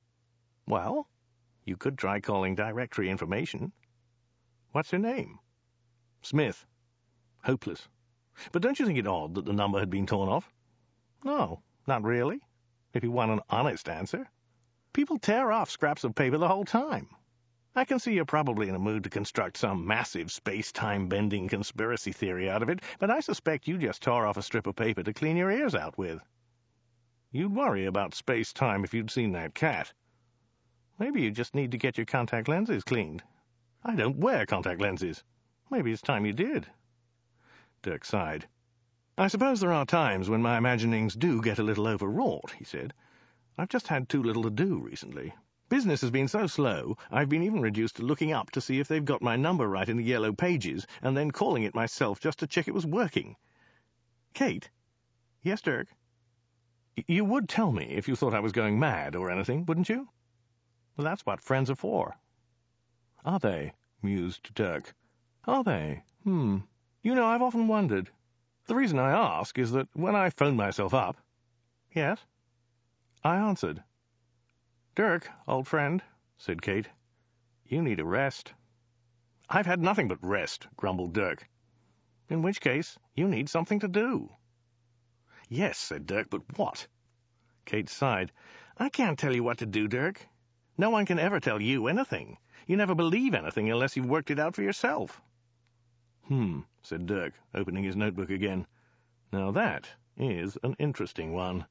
Well, you could try calling directory information. What's her name? Smith. Hopeless. But don't you think it odd that the number had been torn off? No, not really. If you want an honest answer. People tear off scraps of paper the whole time. I can see you're probably in a mood to construct some massive space-time bending conspiracy theory out of it, but I suspect you just tore off a strip of paper to clean your ears out with. You'd worry about space-time if you'd seen that cat. Maybe you just need to get your contact lenses cleaned. I don't wear contact lenses. Maybe it's time you did. Dirk sighed. I suppose there are times when my imaginings do get a little overwrought, he said. I've just had too little to do recently. Business has been so slow, I've been even reduced to looking up to see if they've got my number right in the yellow pages, and then calling it myself just to check it was working. Kate? Yes, Dirk? You would tell me if you thought I was going mad or anything, wouldn't you? Well, that's what friends are for. Are they? Mused Dirk. Are they? You know, I've often wondered. The reason I ask is that when I phoned myself up... Yes? I answered. Dirk, old friend, said Kate, you need a rest. I've had nothing but rest, grumbled Dirk. In which case, you need something to do. Yes, said Dirk, but what? Kate sighed. I can't tell you what to do, Dirk. No one can ever tell you anything. You never believe anything unless you've worked it out for yourself. Said Dirk, opening his notebook again. Now that is an interesting one.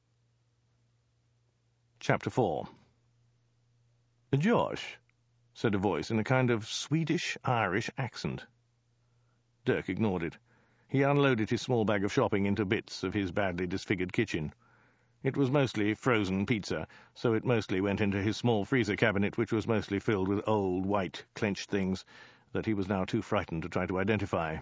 Chapter 4. Josh, said a voice in a kind of Swedish-Irish accent. Dirk ignored it. He unloaded his small bag of shopping into bits of his badly disfigured kitchen. It was mostly frozen pizza, so it mostly went into his small freezer cabinet, which was mostly filled with old, white, clenched things that he was now too frightened to try to identify.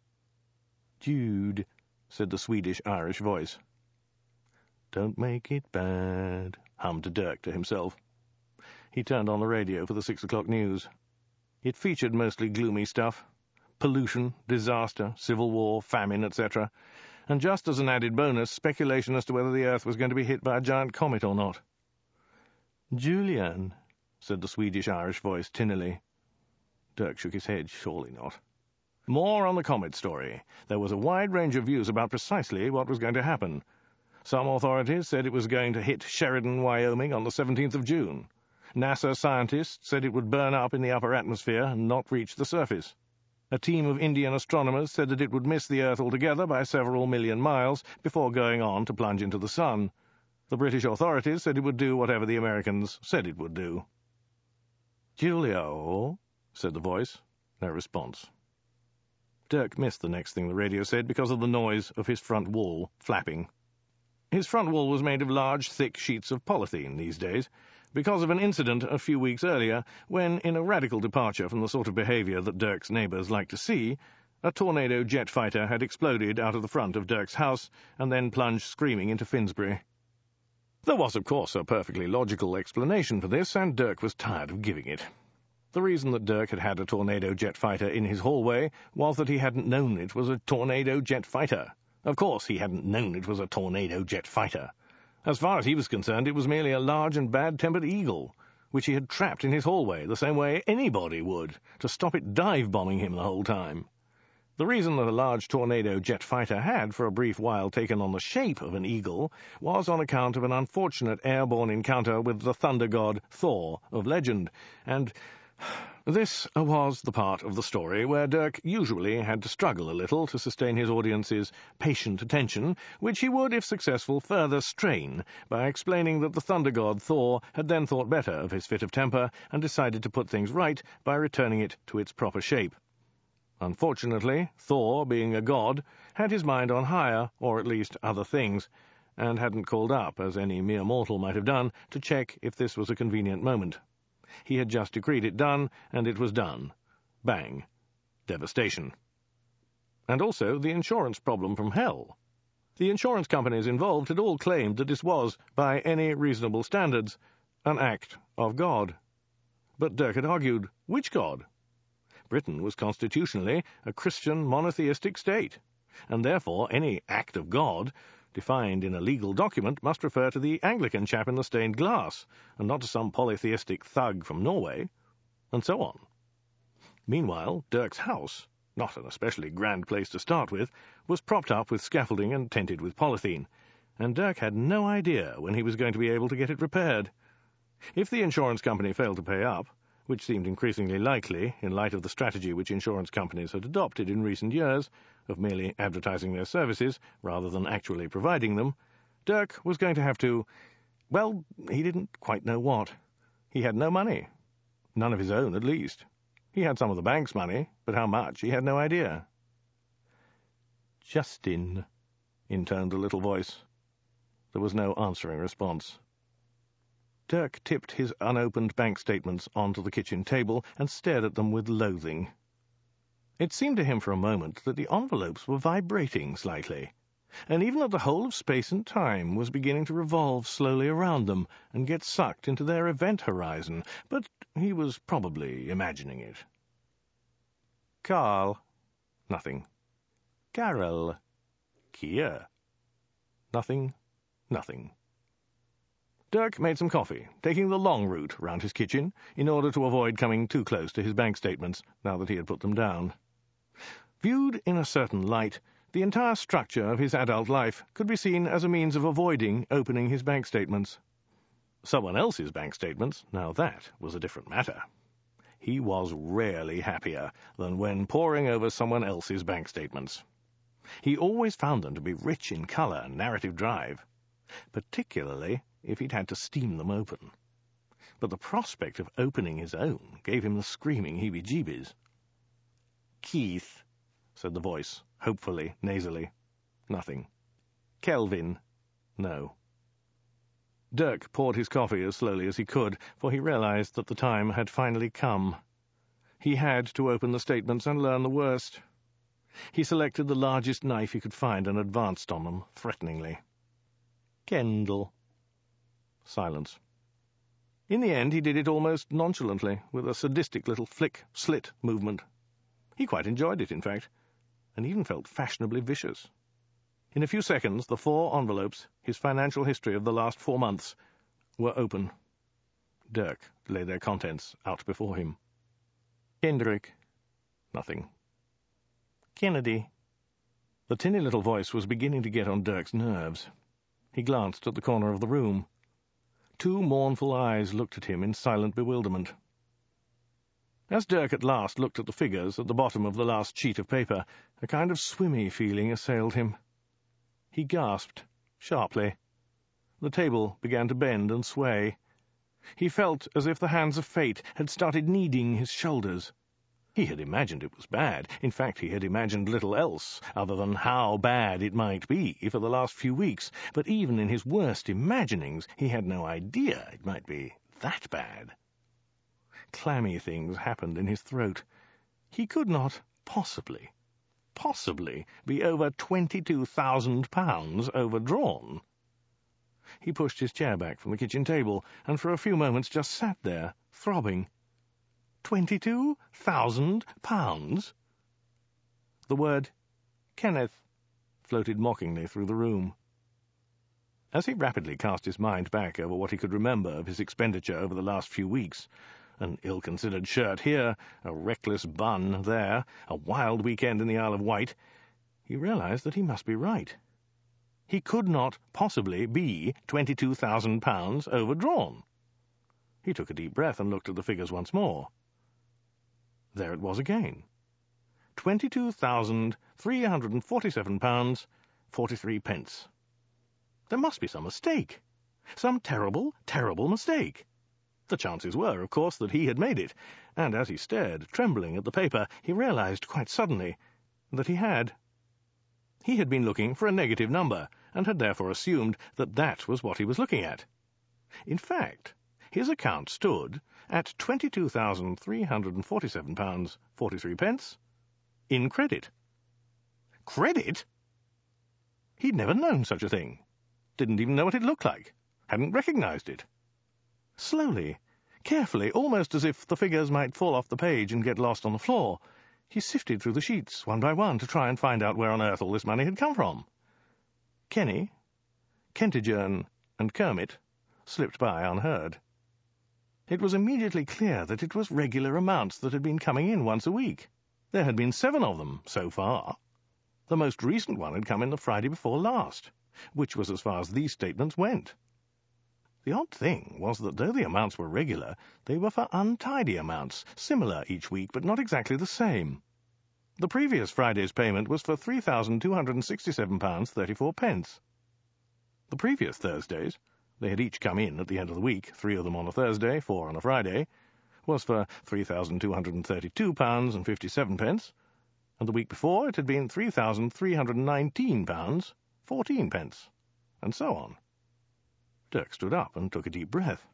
Jude, said the Swedish-Irish voice. Don't make it bad, hummed Dirk to himself. He turned on the radio for the 6 o'clock news. It featured mostly gloomy stuff. Pollution, disaster, civil war, famine, etc., and just as an added bonus, speculation as to whether the Earth was going to be hit by a giant comet or not. Julian, said the Swedish-Irish voice tinnily. Dirk shook his head. Surely not. More on the comet story. There was a wide range of views about precisely what was going to happen. Some authorities said it was going to hit Sheridan, Wyoming on the 17th of June. NASA scientists said it would burn up in the upper atmosphere and not reach the surface. A team of Indian astronomers said that it would miss the Earth altogether by several million miles before going on to plunge into the sun. The British authorities said it would do whatever the Americans said it would do. Julio, said the voice. No response. Dirk missed the next thing the radio said because of the noise of his front wall flapping. His front wall was made of large, thick sheets of polythene these days, because of an incident a few weeks earlier when, in a radical departure from the sort of behaviour that Dirk's neighbours liked to see, a Tornado jet fighter had exploded out of the front of Dirk's house and then plunged screaming into Finsbury. There was, of course, a perfectly logical explanation for this, and Dirk was tired of giving it. The reason that Dirk had had a Tornado jet fighter in his hallway was that he hadn't known it was a Tornado jet fighter. Of course he hadn't known it was a Tornado jet fighter. As far as he was concerned, it was merely a large and bad-tempered eagle, which he had trapped in his hallway the same way anybody would, to stop it dive-bombing him the whole time. The reason that a large Tornado jet fighter had for a brief while taken on the shape of an eagle was on account of an unfortunate airborne encounter with the thunder god Thor of legend, and this was the part of the story where Dirk usually had to struggle a little to sustain his audience's patient attention, which he would, if successful, further strain by explaining that the thunder god Thor had then thought better of his fit of temper and decided to put things right by returning it to its proper shape. Unfortunately, Thor, being a god, had his mind on higher, or at least other things, and hadn't called up, as any mere mortal might have done, to check if this was a convenient moment. He had just decreed it done, and it was done. Bang. Devastation. And also the insurance problem from hell. The insurance companies involved had all claimed that this was, by any reasonable standards, an act of God. But Dirk had argued, which God? Britain was constitutionally a Christian monotheistic state, and therefore any act of God defined in a legal document must refer to the Anglican chap in the stained glass, and not to some polytheistic thug from Norway, and so on. Meanwhile, Dirk's house, not an especially grand place to start with, was propped up with scaffolding and tented with polythene, and Dirk had no idea when he was going to be able to get it repaired. If the insurance company failed to pay up, which seemed increasingly likely in light of the strategy which insurance companies had adopted in recent years of merely advertising their services rather than actually providing them, Dirk was going to have to, well, he didn't quite know what. He had no money. None of his own, at least. He had some of the bank's money, but how much, he had no idea. "Justin," intoned the little voice. There was no answering response. Dirk tipped his unopened bank statements onto the kitchen table and stared at them with loathing. It seemed to him for a moment that the envelopes were vibrating slightly, and even that the whole of space and time was beginning to revolve slowly around them and get sucked into their event horizon, but he was probably imagining it. "Carl." Nothing. "Carol." "Kia." Nothing. Nothing. Dirk made some coffee, taking the long route round his kitchen, in order to avoid coming too close to his bank statements, now that he had put them down. Viewed in a certain light, the entire structure of his adult life could be seen as a means of avoiding opening his bank statements. Someone else's bank statements, now that was a different matter. He was rarely happier than when poring over someone else's bank statements. He always found them to be rich in colour and narrative drive, particularly if he'd had to steam them open. But the prospect of opening his own gave him the screaming heebie-jeebies. "Keith," said the voice, hopefully, nasally. Nothing. "Kelvin." No. Dirk poured his coffee as slowly as he could, for he realized that the time had finally come. He had to open the statements and learn the worst. He selected the largest knife he could find and advanced on them, threateningly. "Kendall." Silence. In the end, he did it almost nonchalantly, with a sadistic little flick-slit movement. He quite enjoyed it, in fact, and even felt fashionably vicious. In a few seconds, the 4 envelopes, his financial history of the last 4 months, were open. Dirk lay their contents out before him. "Kendrick." Nothing. "Kennedy." The tinny little voice was beginning to get on Dirk's nerves. He glanced at the corner of the room. 2 mournful eyes looked at him in silent bewilderment. As Dirk at last looked at the figures at the bottom of the last sheet of paper, a kind of swimmy feeling assailed him. He gasped, sharply. The table began to bend and sway. He felt as if the hands of fate had started kneading his shoulders. He had imagined it was bad. In fact, he had imagined little else, other than how bad it might be, for the last few weeks. But even in his worst imaginings, he had no idea it might be that bad. Clammy things happened in his throat. He could not possibly be over £22,000 overdrawn. He pushed his chair back from the kitchen table, and for a few moments just sat there, throbbing. £22,000? The word Kenneth floated mockingly through the room. As he rapidly cast his mind back over what he could remember of his expenditure over the last few weeks, an ill-considered shirt here, a reckless bun there, a wild weekend in the Isle of Wight, he realized that he must be right. He could not possibly be £22,000 overdrawn. He took a deep breath and looked at the figures once more. There it was again. £22,347.43. There must be some mistake. Some terrible, terrible mistake. The chances were, of course, that he had made it, and as he stared, trembling at the paper, he realized quite suddenly that he had. He had been looking for a negative number, and had therefore assumed that that was what he was looking at. In fact, his account stood at £22,347.43 in credit. Credit? He'd never known such a thing. Didn't even know what it looked like. Hadn't recognized it. Slowly, carefully, almost as if the figures might fall off the page and get lost on the floor, he sifted through the sheets one by one to try and find out where on earth all this money had come from. Kenny, Kentigern, and Kermit slipped by unheard. It was immediately clear that it was regular amounts that had been coming in once a week. There had been 7 of them, so far. The most recent one had come in the Friday before last, which was as far as these statements went. The odd thing was that though the amounts were regular, they were for untidy amounts, similar each week but not exactly the same. The previous Friday's payment was for £3,267.34. The previous Thursday's, they had each come in at the end of the week, 3 of them on a Thursday, 4 on a Friday, was for £3,232.57, and the week before it had been £3,319.14, and so on. Dirk stood up and took a deep breath.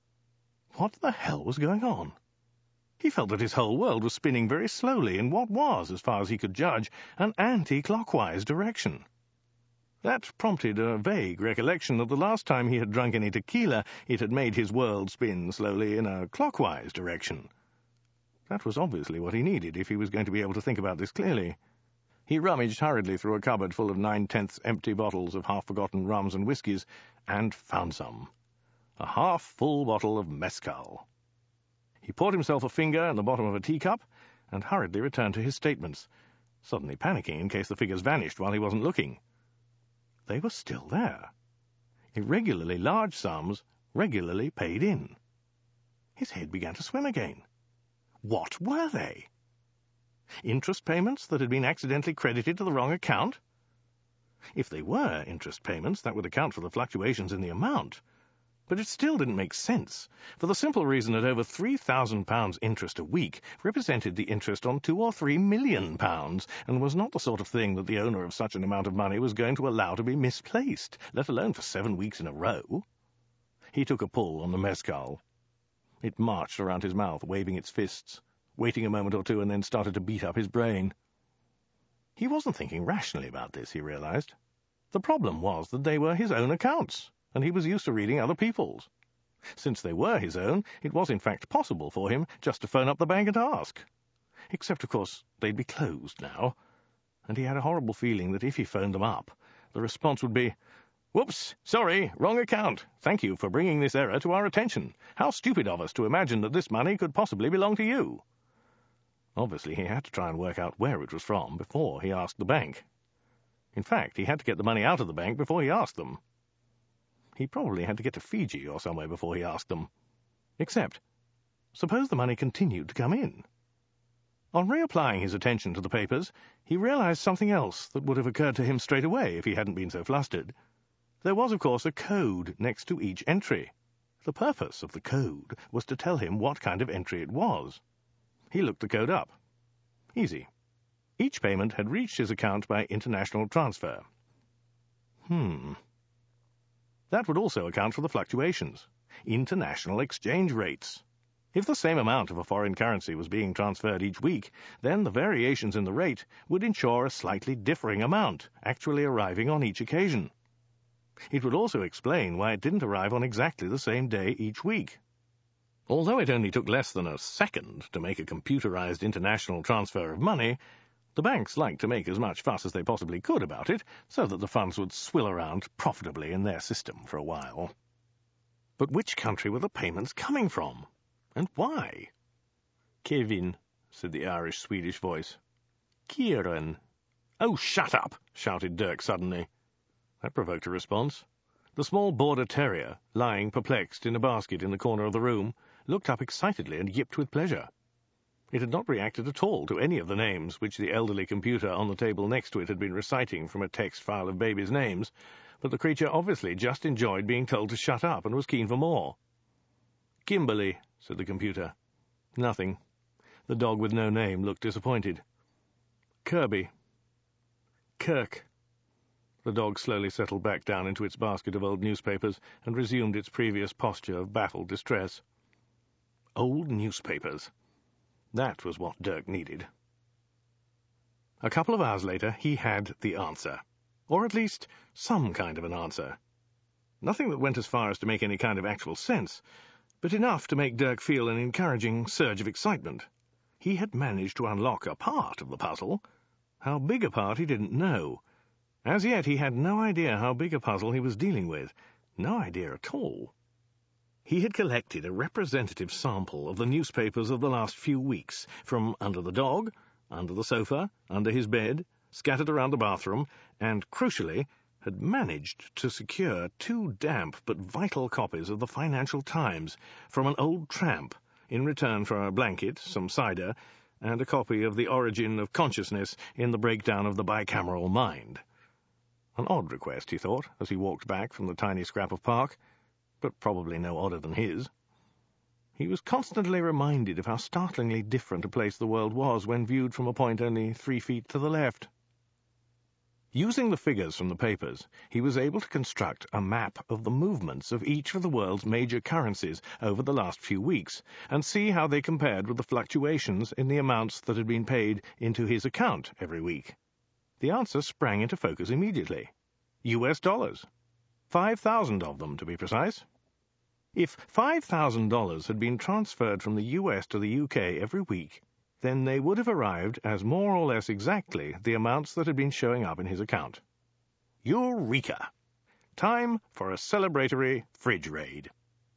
What the hell was going on? He felt that his whole world was spinning very slowly in what was, as far as he could judge, an anti-clockwise direction. That prompted a vague recollection that the last time he had drunk any tequila, it had made his world spin slowly in a clockwise direction. That was obviously what he needed if he was going to be able to think about this clearly. He rummaged hurriedly through a cupboard full of 9/10 empty bottles of half-forgotten rums and whiskies, and found some. A half-full bottle of mezcal. He poured himself a finger in the bottom of a teacup, and hurriedly returned to his statements, suddenly panicking in case the figures vanished while he wasn't looking. They were still there. Irregularly large sums, regularly paid in. His head began to swim again. What were they? Interest payments that had been accidentally credited to the wrong account? If they were interest payments, that would account for the fluctuations in the amount. But it still didn't make sense, for the simple reason that over £3,000 interest a week represented the interest on £2 or £3 million, and was not the sort of thing that the owner of such an amount of money was going to allow to be misplaced, let alone for 7 weeks in a row. He took a pull on the mezcal. It marched around his mouth, waving its fists, waiting a moment or two, and then started to beat up his brain. He wasn't thinking rationally about this, he realized. The problem was that they were his own accounts, and he was used to reading other people's. Since they were his own, it was in fact possible for him just to phone up the bank and ask. Except, of course, they'd be closed now, and he had a horrible feeling that if he phoned them up, the response would be, "Whoops, sorry, wrong account. Thank you for bringing this error to our attention. How stupid of us to imagine that this money could possibly belong to you." Obviously, he had to try and work out where it was from before he asked the bank. In fact, he had to get the money out of the bank before he asked them. He probably had to get to Fiji or somewhere before he asked them. Except, suppose the money continued to come in? On reapplying his attention to the papers, he realized something else that would have occurred to him straight away if he hadn't been so flustered. There was, of course, a code next to each entry. The purpose of the code was to tell him what kind of entry it was. He looked the code up. Easy. Each payment had reached his account by international transfer. That would also account for the fluctuations. International exchange rates. If the same amount of a foreign currency was being transferred each week, then the variations in the rate would ensure a slightly differing amount actually arriving on each occasion. It would also explain why it didn't arrive on exactly the same day each week. Although it only took less than a second to make a computerized international transfer of money, the banks liked to make as much fuss as they possibly could about it, so that the funds would swill around profitably in their system for a while. But which country were the payments coming from? And why? "Kevin," said the Irish-Swedish voice. "Kieran." "Oh, shut up!" shouted Dirk suddenly. That provoked a response. The small border terrier, lying perplexed in a basket in the corner of the room, looked up excitedly and yipped with pleasure. It had not reacted at all to any of the names which the elderly computer on the table next to it had been reciting from a text file of babies' names, but the creature obviously just enjoyed being told to shut up and was keen for more. "Kimberly," said the computer. Nothing. The dog with no name looked disappointed. "Kirby." "Kirk." The dog slowly settled back down into its basket of old newspapers and resumed its previous posture of baffled distress. Old newspapers. That was what Dirk needed. A couple of hours later, he had the answer. Or at least, some kind of an answer. Nothing that went as far as to make any kind of actual sense, but enough to make Dirk feel an encouraging surge of excitement. He had managed to unlock a part of the puzzle. How big a part he didn't know. As yet, he had no idea how big a puzzle he was dealing with. No idea at all. He had collected a representative sample of the newspapers of the last few weeks, from under the dog, under the sofa, under his bed, scattered around the bathroom, and, crucially, had managed to secure 2 damp but vital copies of the Financial Times from an old tramp in return for a blanket, some cider, and a copy of The Origin of Consciousness in the Breakdown of the Bicameral Mind. An odd request, he thought, as he walked back from the tiny scrap of park, but probably no odder than his. He was constantly reminded of how startlingly different a place the world was when viewed from a point only 3 feet to the left. Using the figures from the papers, he was able to construct a map of the movements of each of the world's major currencies over the last few weeks, and see how they compared with the fluctuations in the amounts that had been paid into his account every week. The answer sprang into focus immediately. US dollars. 5,000 of them, to be precise. If $5,000 had been transferred from the US to the UK every week, then they would have arrived as more or less exactly the amounts that had been showing up in his account. Eureka! Time for a celebratory fridge raid.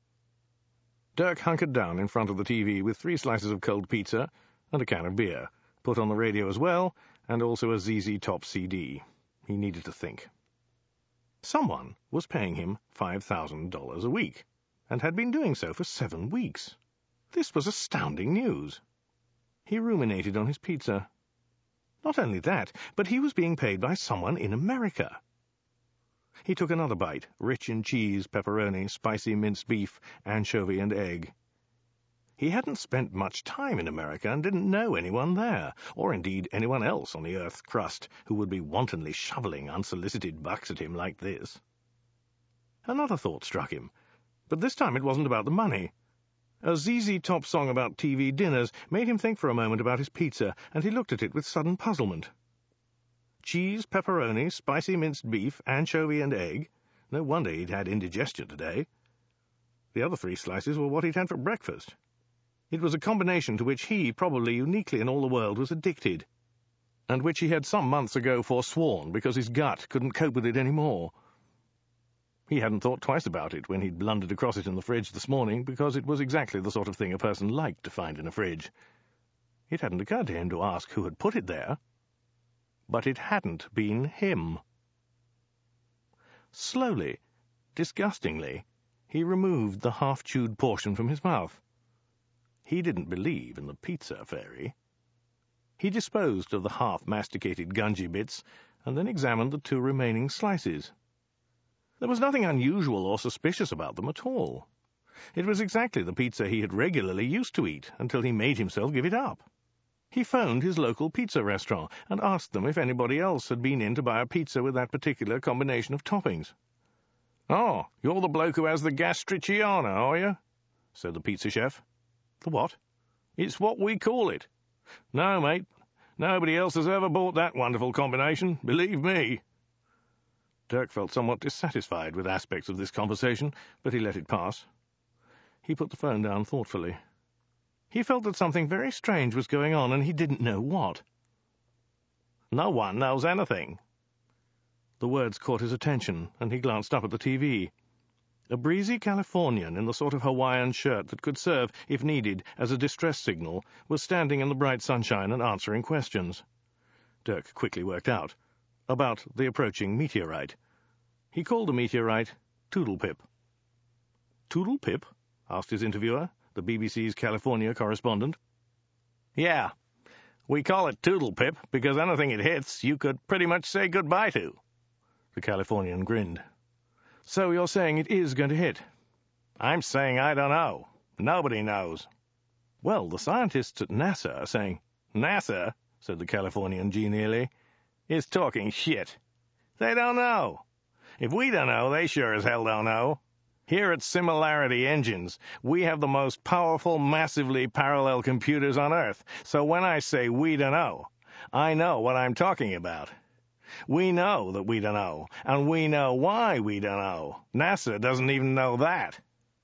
Dirk hunkered down in front of the TV with 3 slices of cold pizza and a can of beer, put on the radio as well, and also a ZZ Top CD. He needed to think. Someone was paying him $5,000 a week, and had been doing so for 7 weeks. This was astounding news. He ruminated on his pizza. Not only that, but he was being paid by someone in America. He took another bite, rich in cheese, pepperoni, spicy minced beef, anchovy, and egg. He hadn't spent much time in America and didn't know anyone there, or indeed anyone else on the Earth's crust who would be wantonly shoveling unsolicited bucks at him like this. Another thought struck him, but this time it wasn't about the money. A ZZ Top song about TV dinners made him think for a moment about his pizza, and he looked at it with sudden puzzlement. Cheese, pepperoni, spicy minced beef, anchovy, and egg. No wonder he'd had indigestion today. The other 3 slices were what he'd had for breakfast. It was a combination to which he, probably uniquely in all the world, was addicted, and which he had some months ago forsworn because his gut couldn't cope with it any more. He hadn't thought twice about it when he'd blundered across it in the fridge this morning, because it was exactly the sort of thing a person liked to find in a fridge. It hadn't occurred to him to ask who had put it there. But it hadn't been him. Slowly, disgustingly, he removed the half-chewed portion from his mouth. He didn't believe in the pizza fairy. He disposed of the half-masticated gungy bits, and then examined the 2 remaining slices. There was nothing unusual or suspicious about them at all. It was exactly the pizza he had regularly used to eat until he made himself give it up. He phoned his local pizza restaurant and asked them if anybody else had been in to buy a pizza with that particular combination of toppings. "Oh, you're the bloke who has the gastriciana, are you?" said the pizza chef. "The what?" "It's what we call it. No, mate, nobody else has ever bought that wonderful combination, believe me." Dirk felt somewhat dissatisfied with aspects of this conversation, but he let it pass. He put the phone down thoughtfully. He felt that something very strange was going on, and he didn't know what. "No one knows anything." The words caught his attention, and he glanced up at the TV. A breezy Californian in the sort of Hawaiian shirt that could serve, if needed, as a distress signal, was standing in the bright sunshine and answering questions. Dirk quickly worked out about the approaching meteorite. He called the meteorite Toodlepip. "Toodlepip?" asked his interviewer, the BBC's California correspondent. "Yeah, we call it Toodlepip because anything it hits you could pretty much say goodbye to." The Californian grinned. "So you're saying it is going to hit?" "I'm saying I don't know. Nobody knows." "Well, the scientists at NASA are saying—" "NASA," said the Californian genially, "is talking shit. They don't know. If we don't know, they sure as hell don't know. Here at Similarity Engines, we have the most powerful, massively parallel computers on Earth, so when I say we don't know, I know what I'm talking about. We know that we don't know, and we know why we don't know. NASA doesn't even know that."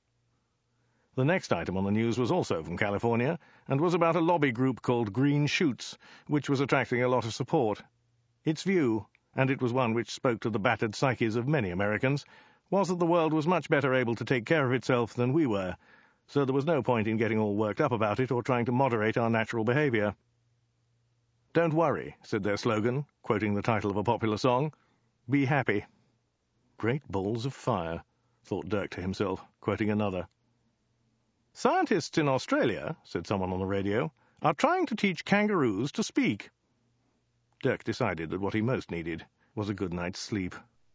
The next item on the news was also from California, and was about a lobby group called Green Shoots, which was attracting a lot of support. Its view, and it was one which spoke to the battered psyches of many Americans, was that the world was much better able to take care of itself than we were, so there was no point in getting all worked up about it or trying to moderate our natural behavior. "Don't worry," said their slogan, quoting the title of a popular song. "Be happy." Great balls of fire, thought Dirk to himself, quoting another. Scientists in Australia, said someone on the radio, are trying to teach kangaroos to speak. Dirk decided that what he most needed was a good night's sleep.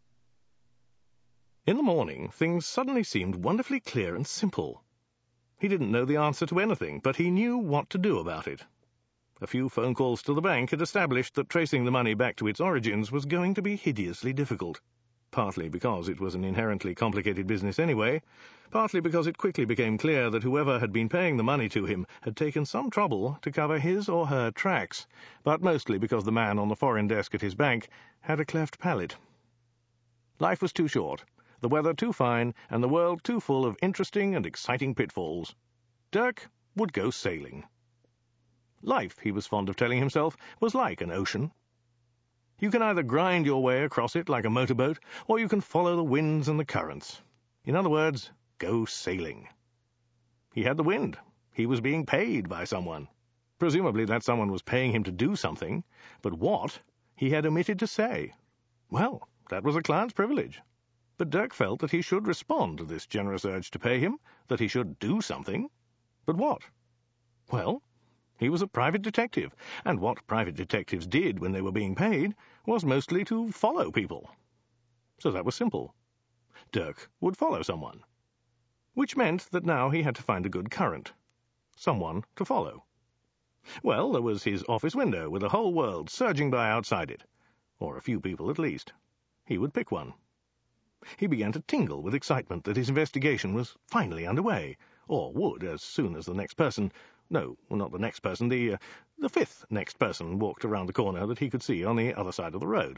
In the morning, things suddenly seemed wonderfully clear and simple. He didn't know the answer to anything, but he knew what to do about it. A few phone calls to the bank had established that tracing the money back to its origins was going to be hideously difficult, partly because it was an inherently complicated business anyway, partly because it quickly became clear that whoever had been paying the money to him had taken some trouble to cover his or her tracks, but mostly because the man on the foreign desk at his bank had a cleft palate. Life was too short, the weather too fine, and the world too full of interesting and exciting pitfalls. Dirk would go sailing. Life, he was fond of telling himself, was like an ocean. You can either grind your way across it like a motorboat, or you can follow the winds and the currents. In other words, go sailing. He had the wind. He was being paid by someone. Presumably that someone was paying him to do something, but what, he had omitted to say. Well, that was a client's privilege. But Dirk felt that he should respond to this generous urge to pay him, that he should do something. But what? Well, he was a private detective, and what private detectives did when they were being paid was mostly to follow people. So that was simple. Dirk would follow someone. Which meant that now he had to find a good current. Someone to follow. Well, there was his office window with the whole world surging by outside it. Or a few people at least. He would pick one. He began to tingle with excitement that his investigation was finally underway, or would as soon as the next person— no, not the next person, the fifth next person walked around the corner that he could see on the other side of the road.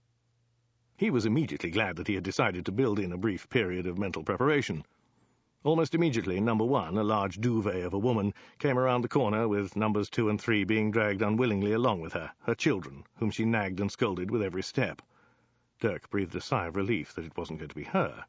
He was immediately glad that he had decided to build in a brief period of mental preparation. Almost immediately, number 1, a large duvet of a woman, came around the corner, with numbers 2 and 3 being dragged unwillingly along with her, her children, whom she nagged and scolded with every step. Dirk breathed a sigh of relief that it wasn't going to be her.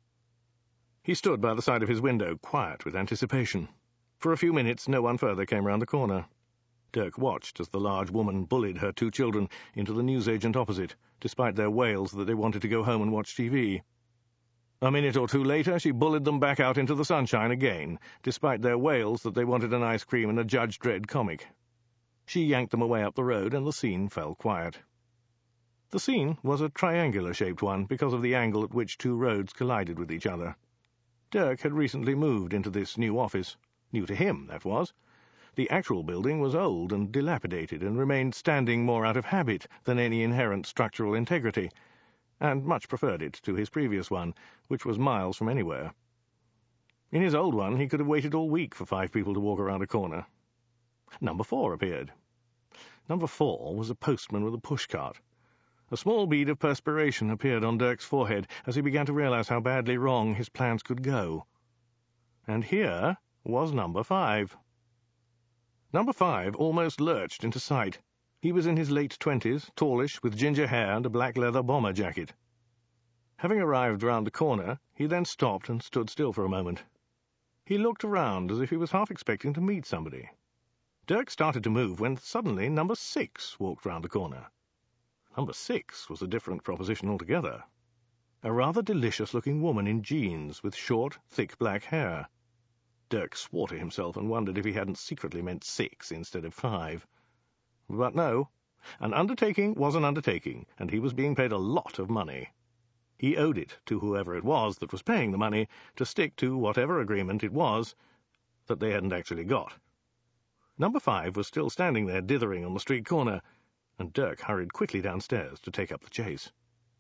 He stood by the side of his window, quiet with anticipation. For a few minutes, no one further came round the corner. Dirk watched as the large woman bullied her 2 children into the newsagent opposite, despite their wails that they wanted to go home and watch TV. A minute or 2 later, she bullied them back out into the sunshine again, despite their wails that they wanted an ice cream and a Judge Dredd comic. She yanked them away up the road, and the scene fell quiet. The scene was a triangular-shaped one because of the angle at which 2 roads collided with each other. Dirk had recently moved into this new office. New to him, that was. The actual building was old and dilapidated and remained standing more out of habit than any inherent structural integrity, and much preferred it to his previous one, which was miles from anywhere. In his old one, he could have waited all week for 5 people to walk around a corner. Number 4 appeared. Number 4 was a postman with a pushcart. A small bead of perspiration appeared on Dirk's forehead as he began to realize how badly wrong his plans could go. And here was number 5. Number 5 almost lurched into sight. He was in his late 20s, tallish, with ginger hair and a black leather bomber jacket. Having arrived round the corner, he then stopped and stood still for a moment. He looked around as if he was half expecting to meet somebody. Dirk started to move when suddenly number 6 walked round the corner. Number 6 was a different proposition altogether. A rather delicious-looking woman in jeans with short, thick black hair. Dirk swore to himself and wondered if he hadn't secretly meant 6 instead of 5. But no, an undertaking was an undertaking, and he was being paid a lot of money. He owed it to whoever it was that was paying the money to stick to whatever agreement it was that they hadn't actually got. Number 5 was still standing there dithering on the street corner, and Dirk hurried quickly downstairs to take up the chase.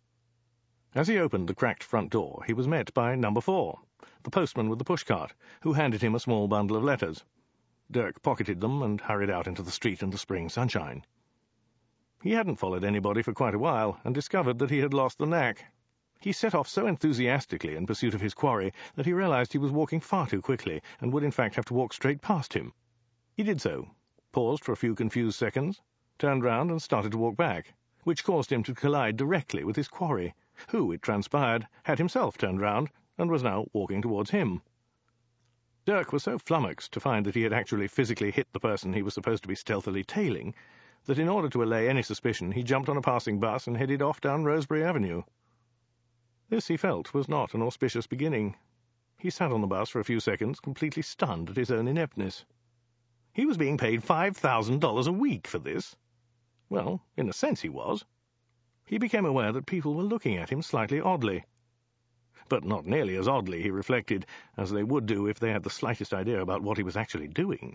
As he opened the cracked front door, he was met by number 4, the postman with the pushcart, who handed him a small bundle of letters. Dirk pocketed them and hurried out into the street and the spring sunshine. He hadn't followed anybody for quite a while, and discovered that he had lost the knack. He set off so enthusiastically in pursuit of his quarry that he realized he was walking far too quickly, and would in fact have to walk straight past him. He did so, paused for a few confused seconds, turned round and started to walk back, which caused him to collide directly with his quarry, who, it transpired, had himself turned round and was now walking towards him. Dirk was so flummoxed to find that he had actually physically hit the person he was supposed to be stealthily tailing, that in order to allay any suspicion he jumped on a passing bus and headed off down Rosebery Avenue. This, he felt, was not an auspicious beginning. He sat on the bus for a few seconds, completely stunned at his own ineptness. He was being paid $5,000 a week for this. Well, in a sense he was. He became aware that people were looking at him slightly oddly. But not nearly as oddly, he reflected, as they would do if they had the slightest idea about what he was actually doing.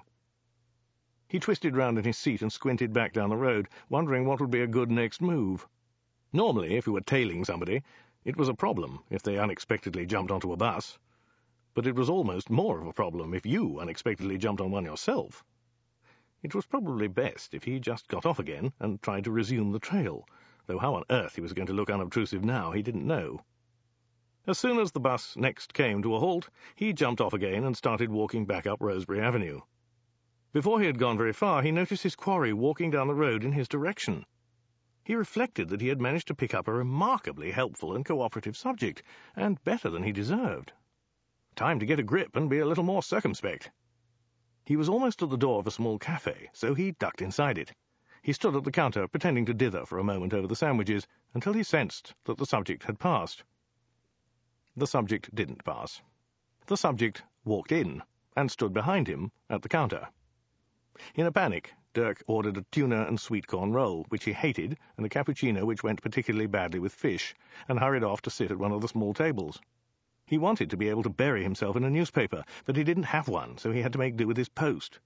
He twisted round in his seat and squinted back down the road, wondering what would be a good next move. Normally, if you were tailing somebody, it was a problem if they unexpectedly jumped onto a bus. But it was almost more of a problem if you unexpectedly jumped on one yourself. It was probably best if he just got off again and tried to resume the trail, though how on earth he was going to look unobtrusive now he didn't know. As soon as the bus next came to a halt, he jumped off again and started walking back up Rosebery Avenue. Before he had gone very far, he noticed his quarry walking down the road in his direction. He reflected that he had managed to pick up a remarkably helpful and cooperative subject, and better than he deserved. Time to get a grip and be a little more circumspect. He was almost at the door of a small cafe, so he ducked inside it. He stood at the counter, pretending to dither for a moment over the sandwiches, until he sensed that the subject had passed. The subject didn't pass. The subject walked in and stood behind him at the counter. In a panic, Dirk ordered a tuna and sweet corn roll, which he hated, and a cappuccino which went particularly badly with fish, and hurried off to sit at one of the small tables. He wanted to be able to bury himself in a newspaper, but he didn't have one, so he had to make do with his post.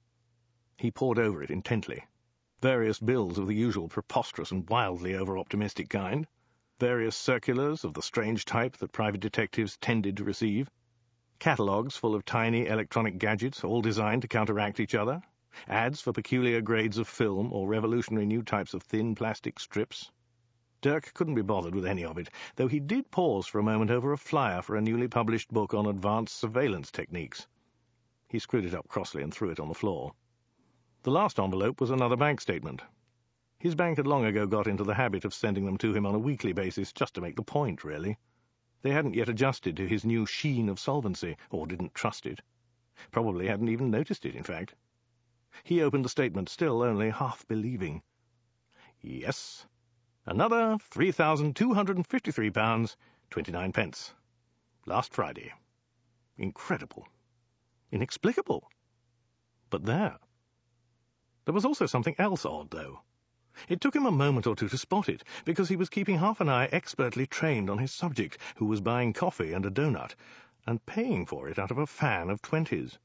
He pored over it intently. Various bills of the usual preposterous and wildly over-optimistic kind, various circulars of the strange type that private detectives tended to receive, catalogues full of tiny electronic gadgets all designed to counteract each other, ads for peculiar grades of film or revolutionary new types of thin plastic strips. Dirk couldn't be bothered with any of it, though he did pause for a moment over a flyer for a newly published book on advanced surveillance techniques. He screwed it up crossly and threw it on the floor. The last envelope was another bank statement. His bank had long ago got into the habit of sending them to him on a weekly basis, just to make the point, really. They hadn't yet adjusted to his new sheen of solvency, or didn't trust it. Probably hadn't even noticed it, in fact. He opened the statement, still only half believing. Yes, another £3,253.29. Last Friday. Incredible. Inexplicable. But there. There was also something else odd, though. It took him a moment or two to spot it, because he was keeping half an eye expertly trained on his subject, who was buying coffee and a donut, and paying for it out of a fan of 20s.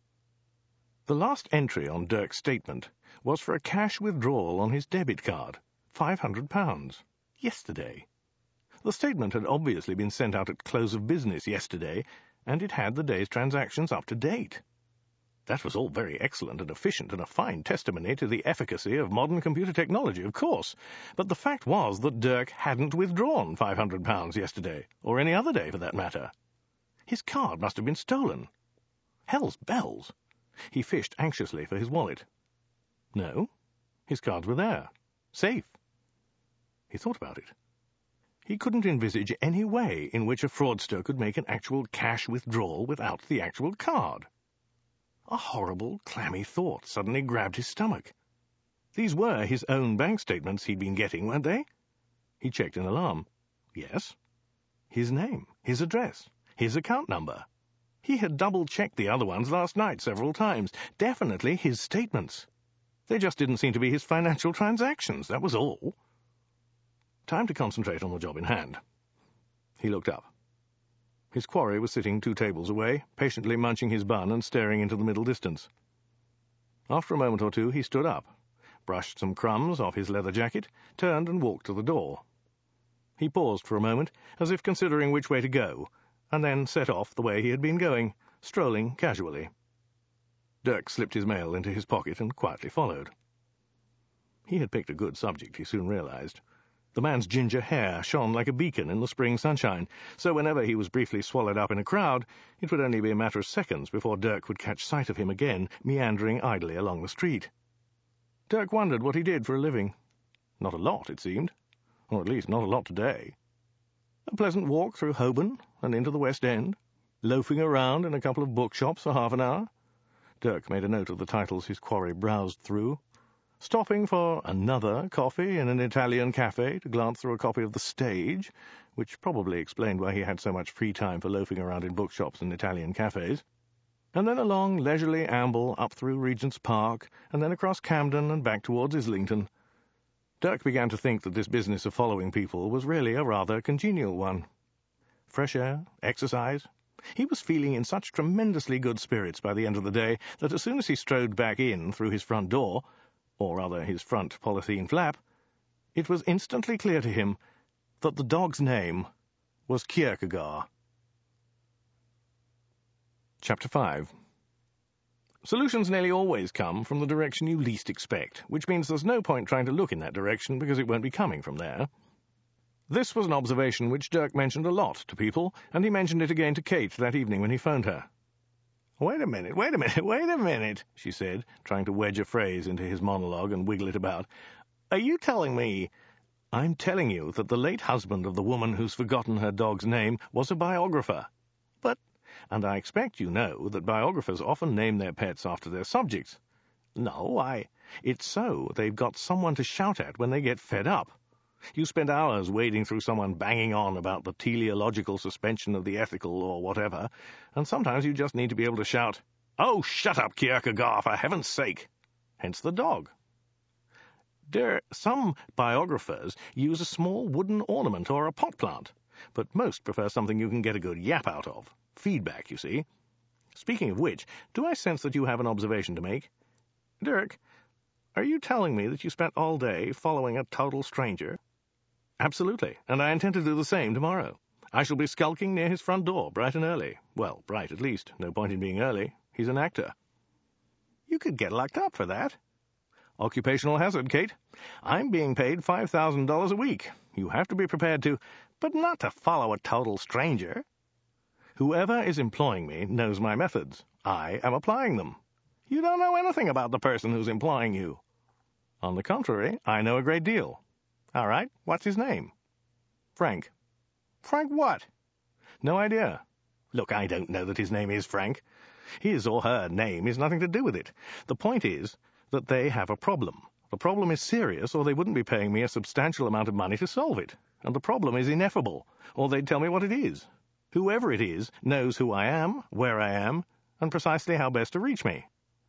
The last entry on Dirk's statement was for a cash withdrawal on his debit card, £500, yesterday. The statement had obviously been sent out at close of business yesterday, and it had the day's transactions up to date. That was all very excellent and efficient, and a fine testimony to the efficacy of modern computer technology, of course. But the fact was that Dirk hadn't withdrawn £500 yesterday, or any other day for that matter. His card must have been stolen. Hell's bells! He fished anxiously for his wallet. No, his cards were there, safe. He thought about it. He couldn't envisage any way in which a fraudster could make an actual cash withdrawal without the actual card. A horrible, clammy thought suddenly grabbed his stomach. These were his own bank statements he'd been getting, weren't they? He checked in alarm. Yes. His name, his address, his account number. He had double-checked the other ones last night several times. Definitely his statements. They just didn't seem to be his financial transactions, that was all. Time to concentrate on the job in hand. He looked up. His quarry was sitting 2 tables away, patiently munching his bun and staring into the middle distance. After a moment or two, he stood up, brushed some crumbs off his leather jacket, turned and walked to the door. He paused for a moment, as if considering which way to go, and then set off the way he had been going, strolling casually. Dirk slipped his mail into his pocket and quietly followed. He had picked a good subject, he soon realized. The man's ginger hair shone like a beacon in the spring sunshine, so whenever he was briefly swallowed up in a crowd, it would only be a matter of seconds before Dirk would catch sight of him again, meandering idly along the street. Dirk wondered what he did for a living. Not a lot, it seemed. Or at least not a lot today. A pleasant walk through Holborn and into the West End, loafing around in a couple of bookshops for half an hour. Dirk made a note of the titles his quarry browsed through. stopping for another coffee in an Italian cafe to glance through a copy of The Stage, which probably explained why he had so much free time for loafing around in bookshops and Italian cafes, and then a long, leisurely amble up through Regent's Park, and then across Camden and back towards Islington. Dirk began to think that this business of following people was really a rather congenial one. Fresh air, exercise. He was feeling in such tremendously good spirits by the end of the day that as soon as he strode back in through his front door, or rather his front polythene flap, it was instantly clear to him that the dog's name was Kierkegaard. Chapter 5. Solutions nearly always come from the direction you least expect, which means there's no point trying to look in that direction because it won't be coming from there. This was an observation which Dirk mentioned a lot to people, and he mentioned it again to Kate that evening when he phoned her. Wait a minute, she said, trying to wedge a phrase into his monologue and wiggle it about. Are you telling me... I'm telling you that the late husband of the woman who's forgotten her dog's name was a biographer. But... And I expect you know that biographers often name their pets after their subjects. No, It's so they've got someone to shout at when they get fed up. You spend hours wading through someone banging on about the teleological suspension of the ethical or whatever, and sometimes you just need to be able to shout, "Oh, shut up, Kierkegaard, for heaven's sake!" Hence the dog. Some biographers use a small wooden ornament or a pot plant, but most prefer something you can get a good yap out of. Feedback, you see. Speaking of which, do I sense that you have an observation to make? Dirk, are you telling me that you spent all day following a total stranger? Absolutely, and I intend to do the same tomorrow. I shall be skulking near his front door, bright and early. Well, bright at least. No point in being early. He's an actor. You could get locked up for that. Occupational hazard, Kate. I'm being paid $5,000 a week. You have to be prepared to, but not to follow a total stranger. Whoever is employing me knows my methods. I am applying them. You don't know anything about the person who's employing you. On the contrary, I know a great deal. All right, what's his name? Frank. Frank what? No idea. Look, I don't know that his name is Frank. His or her name is nothing to do with it. The point is that they have a problem. The problem is serious, or they wouldn't be paying me a substantial amount of money to solve it. And the problem is ineffable, or they'd tell me what it is. Whoever it is knows who I am, where I am, and precisely how best to reach me.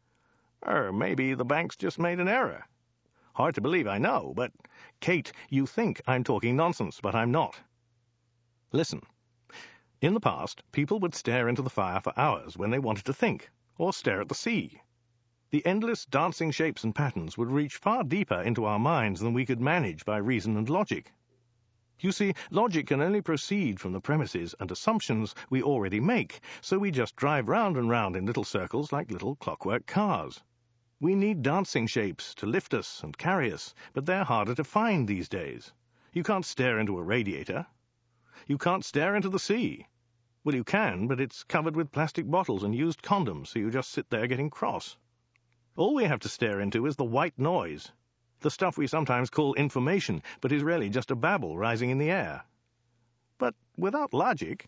Or maybe the bank's just made an error. Hard to believe, I know, but, Kate, you think I'm talking nonsense, but I'm not. Listen. In the past, people would stare into the fire for hours when they wanted to think, or stare at the sea. The endless dancing shapes and patterns would reach far deeper into our minds than we could manage by reason and logic. You see, logic can only proceed from the premises and assumptions we already make, so we just drive round and round in little circles like little clockwork cars. We need dancing shapes to lift us and carry us, but they're harder to find these days. You can't stare into a radiator. You can't stare into the sea. Well, you can, but it's covered with plastic bottles and used condoms, so you just sit there getting cross. All we have to stare into is the white noise, the stuff we sometimes call information, but is really just a babble rising in the air. But without logic...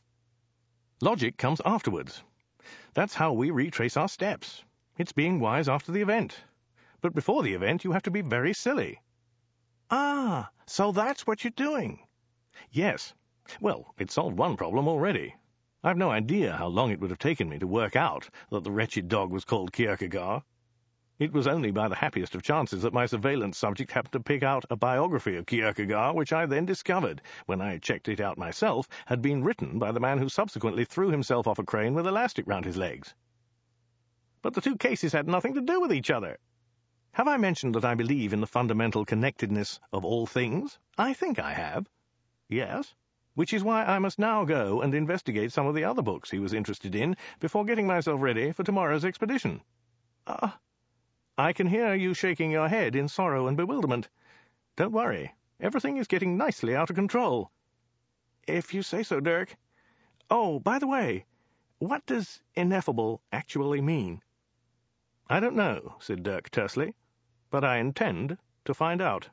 Logic comes afterwards. That's how we retrace our steps. It's being wise after the event. But before the event, you have to be very silly. Ah, so that's what you're doing. Yes. Well, it solved one problem already. I've no idea how long it would have taken me to work out that the wretched dog was called Kierkegaard. It was only by the happiest of chances that my surveillance subject happened to pick out a biography of Kierkegaard, which I then discovered, when I checked it out myself, had been written by the man who subsequently threw himself off a crane with elastic round his legs. But the two cases had nothing to do with each other. Have I mentioned that I believe in the fundamental connectedness of all things? I think I have. Yes. Which is why I must now go and investigate some of the other books he was interested in before getting myself ready for tomorrow's expedition. I can hear you shaking your head in sorrow and bewilderment. Don't worry. Everything is getting nicely out of control. If you say so, Dirk. Oh, by the way, what does ineffable actually mean? I don't know, said Dirk tersely, but I intend to find out.